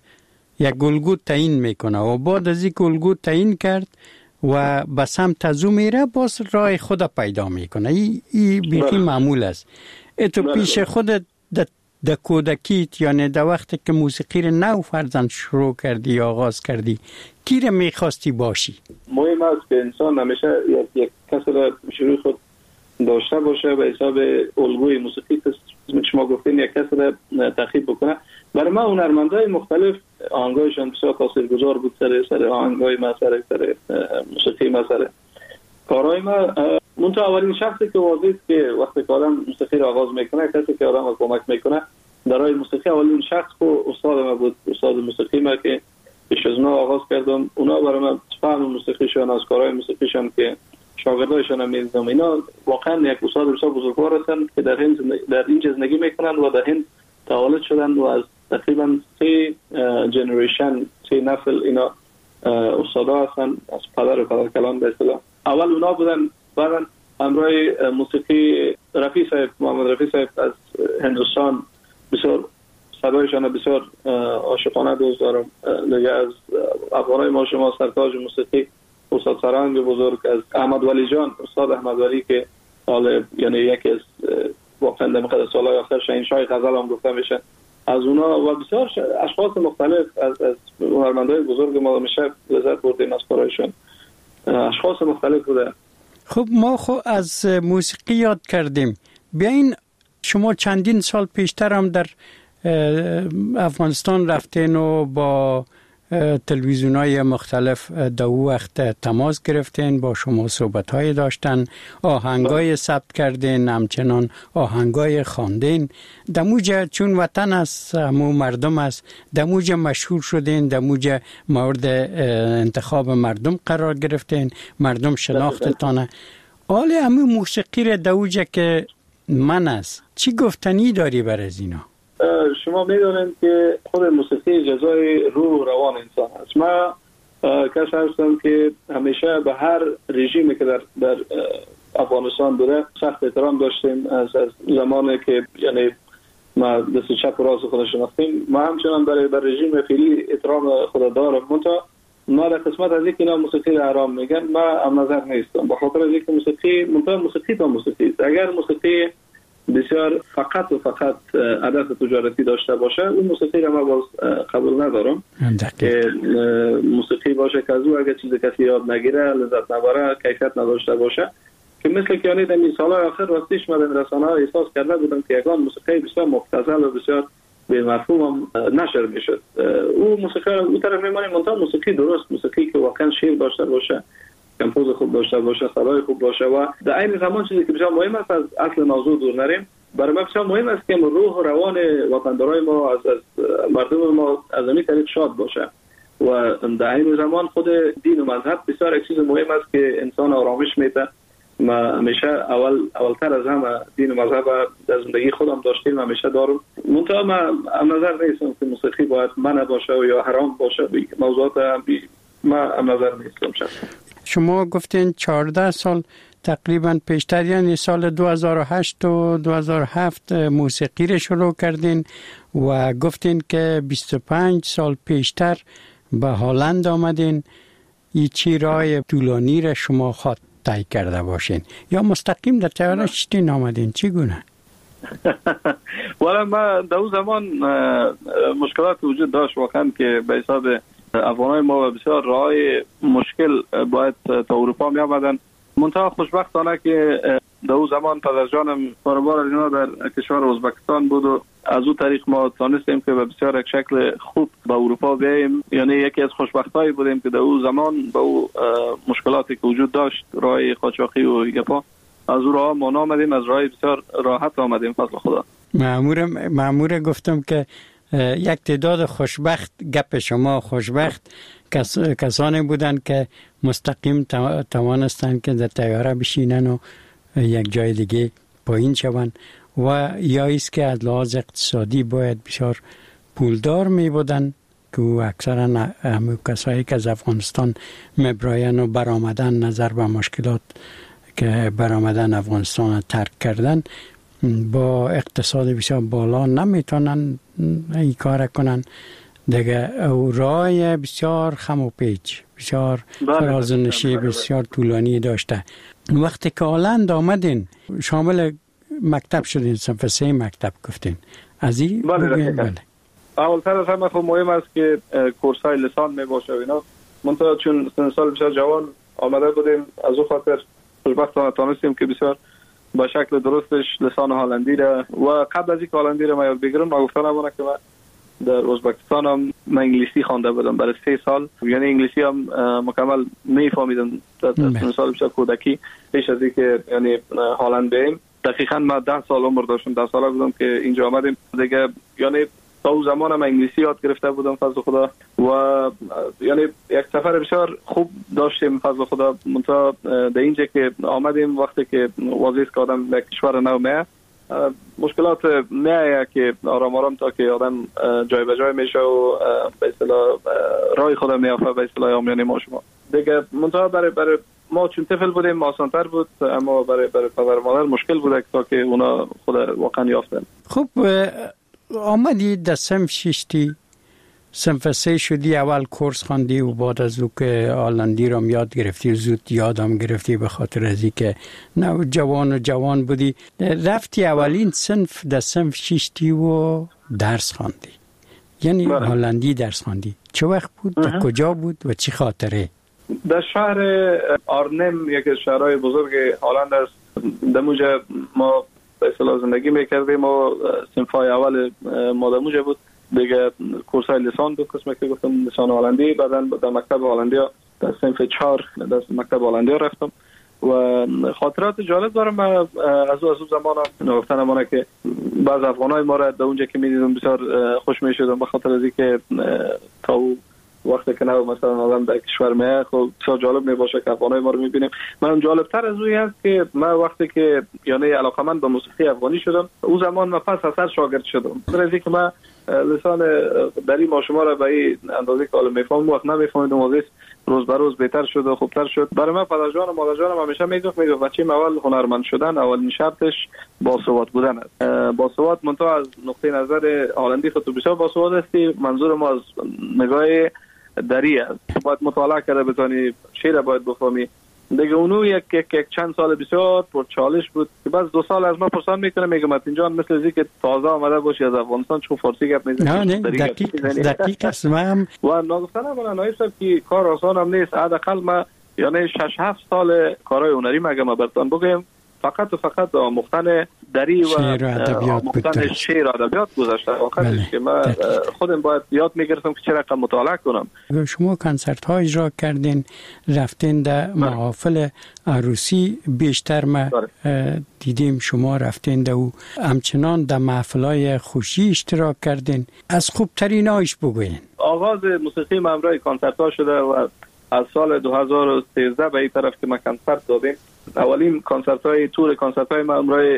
یک الگو تعیین میکنه و بعد از یک الگو تعیین کرد و به سمت از او میره، باز راه خود پیدا میکنه. این ای بیخی معمول است. تو پیش خودت در کودکیت، یعنی در وقتی که موسیقی رو نو فرزند شروع کردی یا آغاز کردی، کی رو میخواستی باشی؟
مهم است که انسان همیشه یک, یک کسی را شروع خود داشته باشه به حساب الگوی موسیقی که شما گفتین یک کسی را تخیب بکنه. برای ما هنرمندای مختلف آهنگایشان بسیار تاثیرگذار بود سر سر آهنگای ما، سر سر موسیقی ما، سر کارهای ما. منتها اولین شخصی که واضح است که وقتی که آدم موسیقی را آغاز میکنه، کسی که آدم را کمک میکنه در راه موسیقی، اولین شخص که استاد ما بود، استاد موسیقی ما که پیش از اونا آغاز کردم. اونا برای من فهم موسیقیشان، از کارهای موسیقیشان که شاگردایشان هم میدیدم، اینا واقعا یک استاد بسیار بزرگوار هستند که در هند در اینجا زندگی میکنن و در هند تولد شدن و از تقریبا سه جنریشن، سه نسل اینا استادا هستن، از پدر و پدر کلان به اصطلاح. اول اونا بودن، بعدن همراه موسیقی رفیع صاحب، محمد رفیع صاحب از هندوستان، بسیار صدایشان بسیار عاشقانه دوست دارم. دیگه از افغانای ما شما سرتاج موسیقی استاد سرهنگ بزرگ، از احمد ولی جان، استاد احمد ولی که حالا یعنی یکی از واقعا در مقدار سالهای آخر شاهنشاه غزل هم گفته میشه، از اونا و بسیار اشخاص مختلف از از هنرمندای بزرگ ما میشه لذت بردیم از کارایشون. اشخاص مختلف بوده.
خب ما خو از موسیقی یاد کردیم. بیاین شما چندین سال پیشتر هم در افغانستان رفتین و با تلویزیون‌های مختلف در او وقت تماس گرفتین، با شما صحبت‌های داشتن، آهنگای ثبت کردین، همچنان آهنگای خواندین. دموجه چون وطن است، همو مردم است، دموجه مشهور شدین، دموجه مورد انتخاب مردم قرار گرفتین، مردم شناختتانه. حالا همو موسیقی را دموجه که من است، چی گفتنی داری بر از اینا؟
شما میدونید که خود موسیقی جزای روح و روان انسان است. من کسی هستم که همیشه به هر رژیمی که در در افغانستان بوده سخت احترام داشتیم. از از زمانی که یعنی ما دست چپ و راست خود شناختیم، ما همچنان برای بر رژیم فعلی احترام خود دارم. منتها ما در قسمت از اینکه اینا موسیقی را حرام میگن، ما هم نظر نیستم، به خاطر از اینکه موسیقی منتها موسیقی تا موسیقی است. اگر موسیقی بسیار فقط و فقط هدف تجارتی داشته باشه، اون موسیقی را من باز قبول ندارم. که موسیقی باشه که از او اگر چیز کسی یاد نگیره، لذت نبره، کیفیت نداشته باشه، که مثل که یعنی در این سالهای آخر راستیش من در رسانه ها احساس کرده بودم که یکان موسیقی بسیار مبتذل و بسیار به مفهوم نشر میشد. او موسیقی او طرف میمانیم، منتها موسیقی درست، موسیقی که واقعا شعر داشته باشه، کمپوز خوب داشته باشه، صدای خوب باشه و در این زمان چیزی که بسیار مهم است، از اصل موضوع دور نریم، برای ما بسیار مهم است که روح و روان وطندارای ما از, از مردم ما از این طریق شاد باشه و در این زمان خود دین و مذهب بسیار یک چیز مهم است که انسان آرامش میده. ما همیشه اول اولتر از همه دین و مذهب در زندگی خودم داشتیم، همیشه دارم. منتها ما هم نظر نیستم که موسیقی باید منع باشه و یا حرام باشه. موضوعات ما هم نظر نیستم. شخصا
شما گفتین چهارده سال تقریبا پیشتر، یعنی سال دو هزار و هشت و دو هزار و هفت موسیقی رو شروع کردین و گفتین که بیست و پنج سال پیشتر به هلند آمدین. این چی راه طولانی را شما خود طی کرده باشین یا مستقیم در طیاره شدین آمدین؟ چی گونه؟
والا ما در اون زمان مشکلات وجود داشت واقعا که به حساب افغانای ما بسیار راه مشکل باید تا اروپا می آمدن. منتها خوشبختانه که در اون زمان پدر جانم کاروبار اینا در کشور ازبکستان بود و از اون طریق ما تانستیم که به بسیار یک شکل خوب به اروپا بیاییم. یعنی یکی از خوشبختایی بودیم که در اون زمان با اون مشکلاتی که وجود داشت، راه قاچاقی و گپا، از اون راه ما آمدیم، از راه بسیار راحت آمدیم فضل خدا.
مأمور مأمور گفتم که یک تعداد خوشبخت، گپ شما خوشبخت کس، کسانی بودند که مستقیم توانستند که در طیاره بشینن و یک جای دیگه پایین شوند و یا ایست که از لحاظ اقتصادی باید بسیار پولدار می بودن که اکثرا همون کسایی که از افغانستان میبراین و برآمدن نظر به مشکلات که برآمدن افغانستان ترک کردن با اقتصاد بسیار بالا نمیتونن این کار کنن دیگه. او راه بسیار خم و پیچ، بسیار فرازنشی بسیار طولانی داشته. وقتی که هلند آمدین شامل مکتب شدین، صنف سه مکتب گفتین از این بگوین. بله
اول تر از همه خب مهم است که کورس های لسان می باشه و اینا. منطقه چون سن سال بسیار جوان آمده بودیم، از اون خاطر خوشبختانه تانستیم که بسیار با شکل درستش لسان هلندی را و قبل از اینکه هلندی را ما یاد بگیرم ما گفتم نمونه که من در ازبکستان هم من انگلیسی خوانده بودم برای سه سال، یعنی انگلیسی هم مکمل میفهمیدم در سن سال بسیار کودکی پیش از اینکه یعنی هلند بریم. دقیقاً من ده سال عمر داشتم، ده ساله بودم که اینجا آمدیم دیگه. یعنی تا اون زمان من انگلیسی یاد گرفته بودم فضل خدا و یعنی یک سفر بسیار خوب داشتیم فضل خدا. منتها در اینجا که آمدیم وقتی که واضح است که آدم به کشور نو میه مشکلات میه که آرام آرام تا که آدم جای به جای میشه و به اصطلاح راه خدا میافته به اصطلاح آمیانه ما شما دیگه. منتها برای برای ما چون طفل بودیم آسان‌تر بود، اما برای برای پدر مادر مشکل بود تا که اونا خود واقعا یافتن.
خب آمدی در صنف ششتی، صنف سه شدی، اول کورس خواندی و بعد از او که هلندی رو یاد گرفتی زود یادم گرفتی به خاطر از اینکه نه جوان و جوان بودی. رفتی اولین صنف در صنف ششتی و درس خواندی، یعنی هلندی درس خواندی. چه وقت بود؟ در کجا بود و چی خاطره؟
در شهر آرنم، یکی از شهرهای بزرگ هلند است. در موجه ما به اصطلاح زندگی میکردیم و صنفای اول ما در موجه بود دیگه. کورس های لسان بود، قسمه که گفتم لسان هلندی. بعدا در مکتب هلندیا در صنف چهار در مکتب هلندیا رفتم و خاطرات جالب دارم. از او از او زمان هم گفتن امانه که بعض افغانای ما را در اونجا که میدیدم بسیار خوش میشدم به خاطر از اینکه تا وقتی که نه مثلا آدم در کشور میه خب بسیار جالب میباشه که افغانای ما رو میبینیم. من جالبتر از اوی هست که من وقتی که یعنی علاقمند به موسیقی افغانی شدم اون زمان من پس اثر شاگرد شدم. در از اینکه من لسان دری ما شما را به این اندازه که حالا میفهمم وقت نمیفهمیدم و روز به روز بهتر شد و خوبتر شد. برای من پدر جان و مادر جانم همیشه میگفت میگفت بچه اول هنرمند شدن اولین شرطش باسواد بودن است. باسواد منتها از نقطه نظر هلندی خود بسیار باسواد هستی. منظور ما از نگاه دری است. باید مطالعه کرده بتانی، شعر باید بفهمی دیگه. اونو یک یک, یک چند سال بسیار پر چالش بود که بعد دو سال از ما پرسان میکنه میگم متین جان مثل از که تازه آمده باشی از افغانستان چون فارسی گپ میزنی.
نه نه دقیق دقیق است. من
و نگفتنم من نایستم که کار آسان هم نیست. حداقل ما یعنی شش هفت سال کارهای هنری مگه براتون بگم فقط و فقط آموختن دری و آموختن شعر و ادبیات گذاشته. واقعا که من خودم باید یاد میگرفتم که چه رقم مطالعه کنم.
شما کنسرت ها اجرا کردین، رفتین در محافل عروسی بیشتر ما دیدیم شما رفتین در او، همچنان در محفل های خوشی اشتراک کردین. از خوبترین هایش بگوین.
آغاز موسیقی من همراه کنسرت ها شده و از سال دو هزار و سیزده به این طرف که ما کنسرت دادیم. اولین کنسرت های تور کنسرت های ما همراه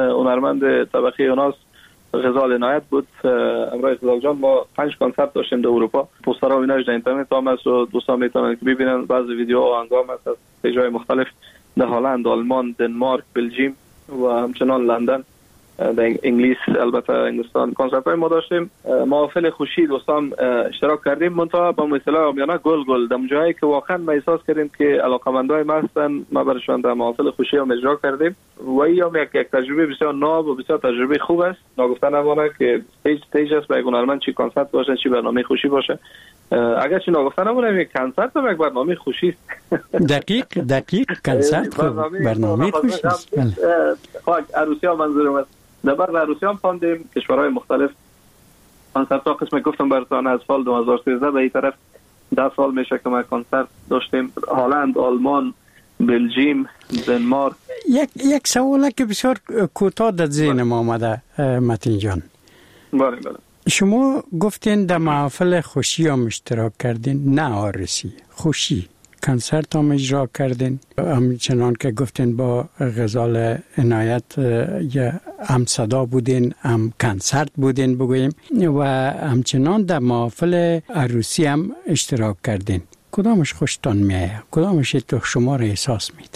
هنرمند طبقه اوناس غزال عنایت بود. همراه غزال جان ما پنج کنسرت داشتیم در اروپا. پوسترها و ایناش در اینترنت هم هست و دوستان میتونن که ببینن. بعضی ویدیوها و انگام هست از جای مختلف در هلند، آلمان، دنمارک، بلژیم و همچنان لندن، در انگلیس، البته انگلستان کنسرت های ما داشتیم. محافل خوشی دوستان اشتراک کردیم. منتها با مثلا آمیانه گل گل در جایی که واقعا ما احساس کردیم که علاقمندای ما هستن ما برشان در محافل خوشی هم اجرا کردیم و این هم یک, یک تجربه بسیار ناب و بسیار تجربه خوب است. نگفتن امانه که استیج استیج است برای هنرمند چی کنسرت باشه چی برنامه خوشی باشه اگر چی نگفتن نمونه یک کنسرت هم یک برنامه خوشی است.
دقیق دقیق کنسرت خب برنامه خوشی است.
خب عروسی ها منظورم است. در بعد عروسی هم پاندیم کشورهای مختلف کنسرت ها قسم گفتم براتون از سال دو هزار و سیزده به این طرف ده سال میشه که ما کنسرت داشتیم. هلند، آلمان، بلژیم، دنمارک.
یک یک سوالی که بسیار کوتاه در ذهن ما آمده متین جان.
بله بله.
شما گفتین در محافل خوشی هم اشتراک کردین، نه عروسی، خوشی کنسرت هم اجرا کردین، همچنان که گفتین با غزال عنایت یا هم صدا بودین هم کنسرت بودین بگوییم، و همچنان در محافل عروسی هم اشتراک کردین. کدامش خوشتان میایه؟ کدامش تو شما را احساس میده؟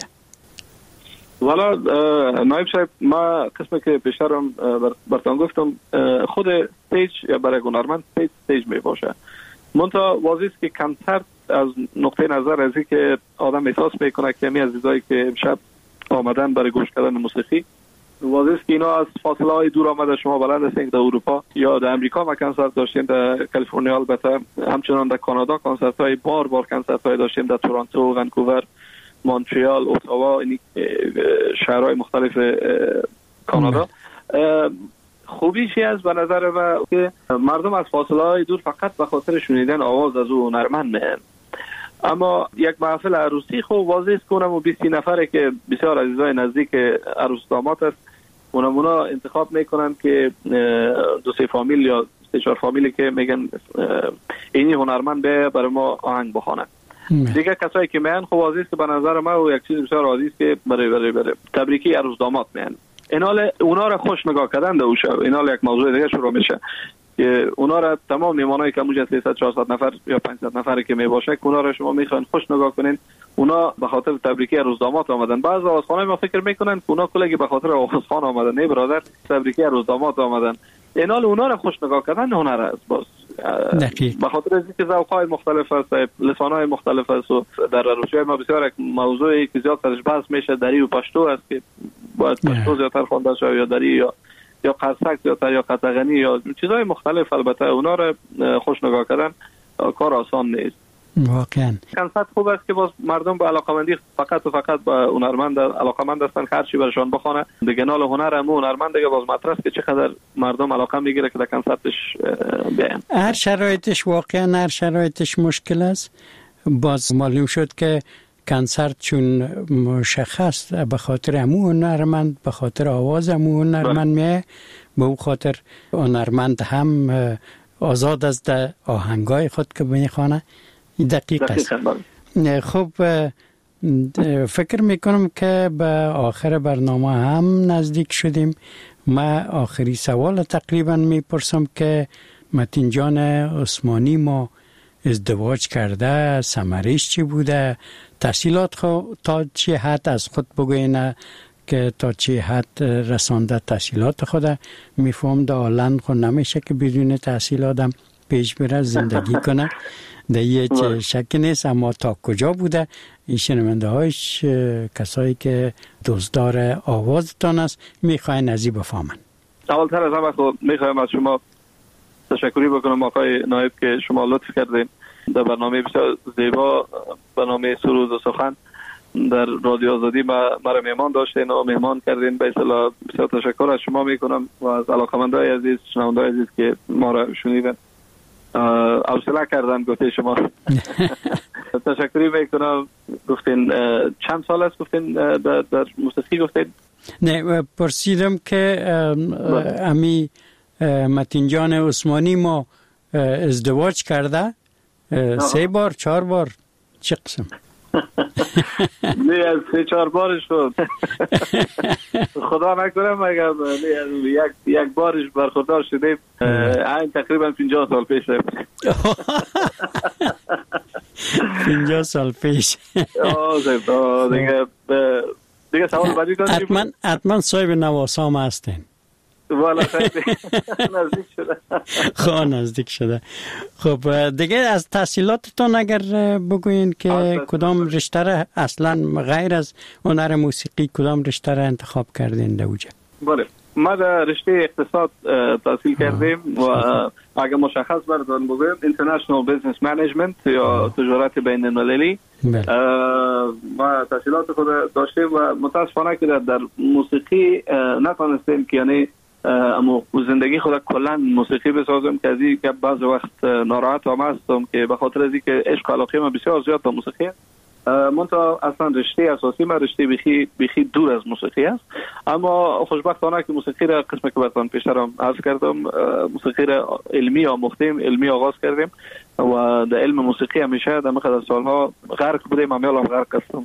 والا نایب صاحب، ما قسمی که پیشترم برتان گفتم خود استیج یا برای هنرمند استیج استیج می باشه. منتها واضح است که کنسرت از نقطه نظر از که آدم احساس میکنه که می عزیزایی که امشب آمدن برای گوش کردن موسیقی، واضح است که اینا از فاصله های دور آمده. شما بلند هستین در اروپا یا در امریکا ما کنسرت داشتیم، در کالیفرنیا البته، همچنان در کانادا کنسرت های بار بار کنسرت های داشتیم، در تورنتو، ونکوور، مونترال، اتاوا، این شهرهای مختلف کانادا. خوبیشی از به نظر من که مردم از فاصله های دور فقط به خاطر شنیدن آواز از او هنرمند میان. اما یک محفل عروسی خوب واضح است که اونم بیست نفره که بسیار عزیزای نزدیک عروس داماد است، اونم اونا انتخاب میکنن که دو سه فامیل یا سه چهار فامیلی که میگن اینی هنرمند به برای ما آهنگ بخونه. دیگه کسایی که میان خب واضح است که به نظر من و یک چیز بسیار عادی است که برای برای برای تبریکی عروس داماد میان. اینال اونا را خوش نگاه کردن در شب، اینال یک موضوع دیگه شروع میشه که اونا را تمام میمانایی که موجه سیصد چهارصد نفر یا پانصد نفری که میباشه که اونا را شما میخواین خوش نگاه کنین، اونا به خاطر تبریکی عروس داماد آمدن. بعضی آوازخوانای ما فکر میکنن که اونا کلگی به خاطر آوازخوان آمدن. نه برادر، تبریکی عروس داماد آمدن. اینال اونا را خوش نگاه کردن هنر است. باز به خاطر اینکه ذوق‌های مختلف است، لسان‌های مختلف است و در عروسی ما بسیار یک موضوعی که زیاد سرش بحث میشه دری و پشتو است که باید پشتو زیادتر خوانده شود یا دری یا یا قرصک زیادتر یا قطغنی یا چیزهای مختلف. البته اونا را خوش نگاه کردن کار آسان نیست.
واقعا
کنسرت خوب است که باز مردم به علاقمندی فقط و فقط به هنرمند علاقمند هستن که هر چی برشان بخونه. دیگه نال هنر هم هنرمند دیگه باز مطرح است که چقدر مردم علاقه میگیره که در کنسرتش بیان.
هر شرایطش واقعا هر شرایطش مشکل است. باز معلوم شد که کنسرت چون مشخص به خاطر همون هنرمند، به خاطر آواز همون هنرمند میه، به اون خاطر هنرمند هم آزاد از ده آهنگای خود که میخوانه. دقیق است. خب فکر میکنم که به آخر برنامه هم نزدیک شدیم. ما آخری سوال تقریبا میپرسم که متین جان عثمانی ما ازدواج کرده، ثمرش چی بوده، تحصیلات خود تا چه حد از خود بگوینه که تا چه حد رسانده تحصیلات خود. میفهم در هلند خود نمیشه که بدون تحصیل آدم پیش بره زندگی کنه، در یه شک نیست. اما تا کجا بوده این شنونده هایش کسایی که دوستدار آوازتان است میخواین ازی بفهمن.
اولتر از همه خود میخوایم از شما تشکری بکنم آقای نایب که شما لطف کردین در برنامه بسیار زیبا، برنامه سرود و سخن در رادیو آزادی مرا مهمان داشتین و مهمان کردین. به اصطلاح بسیار تشکر از شما میکنم و از علاقمندای عزیز، شنوندای عزیز که ما را شنیدن. حوصله کردن گفته شما. تشکری میکنم. گفتین چند سال است گفتین در, در موسیقی گفتین؟
نه پرسیدم که امی متین جان عثمانی ما ازدواج کرده سه بار چهار بار چه قسم؟
نه از سه چهار بارش شد. خدا نکنم اگر یک یک بارش برخوردار شدیم. این تقریبا پنجاه سال پیش بود.
پنجاه سال پیش.
آه دیگه دیگه سوال بعدی داریم.
حتما حتما صاحب نواسام هستین.
والا نزدیک شده.
خب نزدیک شده. خب دیگه از تحصیلاتتون اگر بگوین که کدام رشته را اصلا غیر از هنر موسیقی کدام رشته را انتخاب کردین در اوجه؟
بله ما در رشته اقتصاد تحصیل کردیم و اگر مشخص بردارم بگویم International Business Management یا تجارت بین المللی ما تحصیلات خود داشتیم و متاسفانه که در, در موسیقی نتونستیم که یعنی اما زندگی خود کلا موسیقی بسازم که از این که بعض وقت ناراحت هم هستم که به خاطر از اینکه عشق علاقه من بسیار زیاد به موسیقی منتها اصلا رشته اساسی من رشته بخی بخی دور از موسیقی است، اما خوشبختانه که موسیقی را قسم که براتون پیشترم عرض کردم موسیقی را علمی آموختیم، علمی آغاز کردیم و در علم موسیقی همیشه در مقدار سالها غرق بودیم، همیال هم غرق هستم.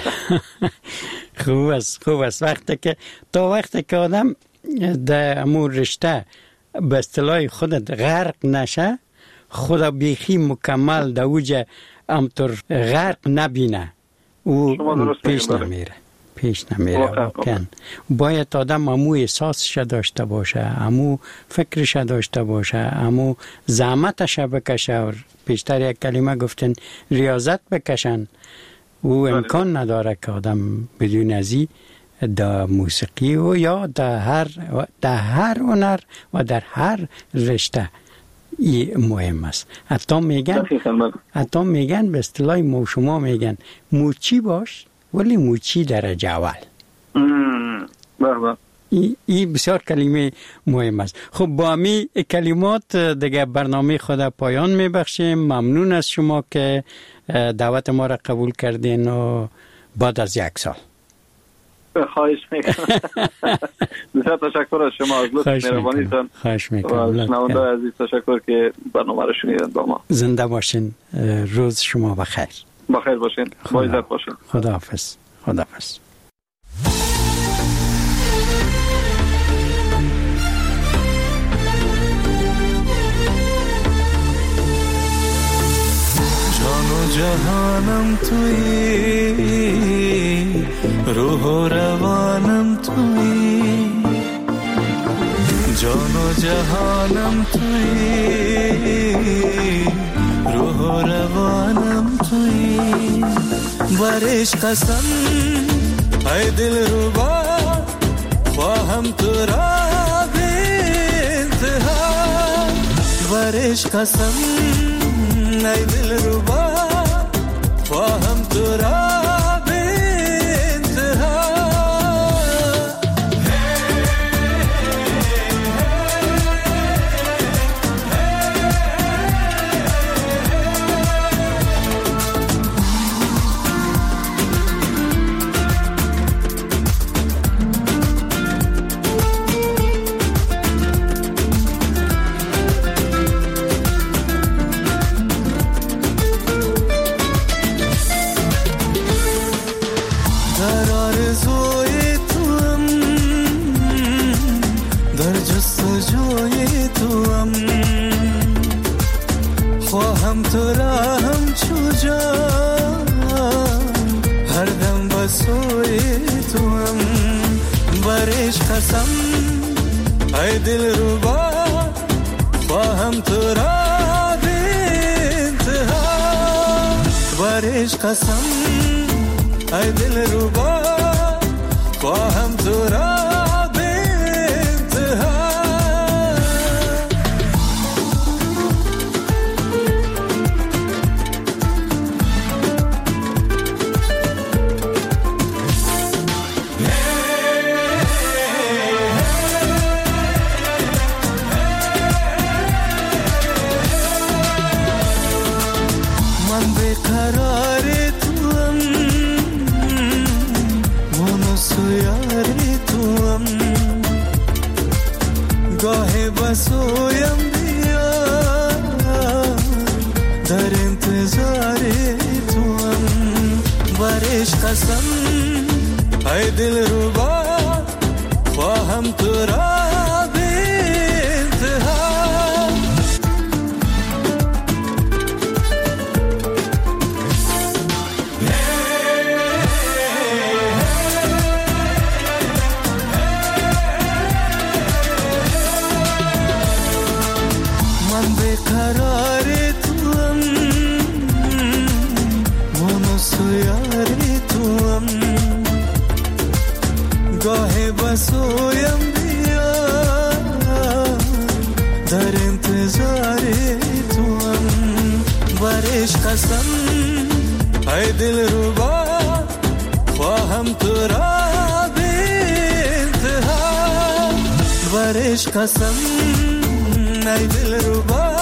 خوب است، خوب است. وقتی که تا وقتی که آدم در امور رشته به اصطلاح خودت غرق نشه، خدا بیخی مکمل در اوج امطور غرق نبینه او پیش نمیره پیش نمیره واقعا. باید آدم امو احساسش داشته باشه، امو فکرش داشته باشه، امو زحمتش بکشه و پیشتر یک کلمه گفتن ریاضت بکشن. او امکان نداره که آدم بدون ازی در موسیقی و یا در هر در هر هنر و در هر رشته ای مهم است. حتی میگن حتی میگن به اصطلاح ما شما میگن موچی باش ولی موچی درجه اول. ای, ای بسیار کلمه مهم است. خب با می کلمات دیگه برنامه خود پایان میبخشیم. ممنون از شما که دعوت ما را قبول کردین و بعد از یک سال.
خواهش میکنم. بسیار تشکر از شما، از لطف مهربانیتون.
خواهش میکنم.
شنونده عزیز تشکر که برنامه را شنیدن با ما.
زنده باشین. روز شما بخیر.
بخیر باشین. با عزت باشین.
خداحافظ. خداحافظ.
جان و جهانم تویی، روح و روانم تویی، جان و جهانم تویی، روح و روانم تویی. برش قسم ای دل ربا خواهم تو را به انتها. برش قسم ای دل ربا خواهم تو را قسم ای دل ربا خواهم تو را به انتها. برش قسم ای دل ربا خواهم تو را به انتها. سویم بیا در انتظار توام. برش قسم ای دل ربا خواهم تو را به انتها. گاه بسویم بیا ای دل ربا خواهم تو را به انتها برش قسم ای دل ربا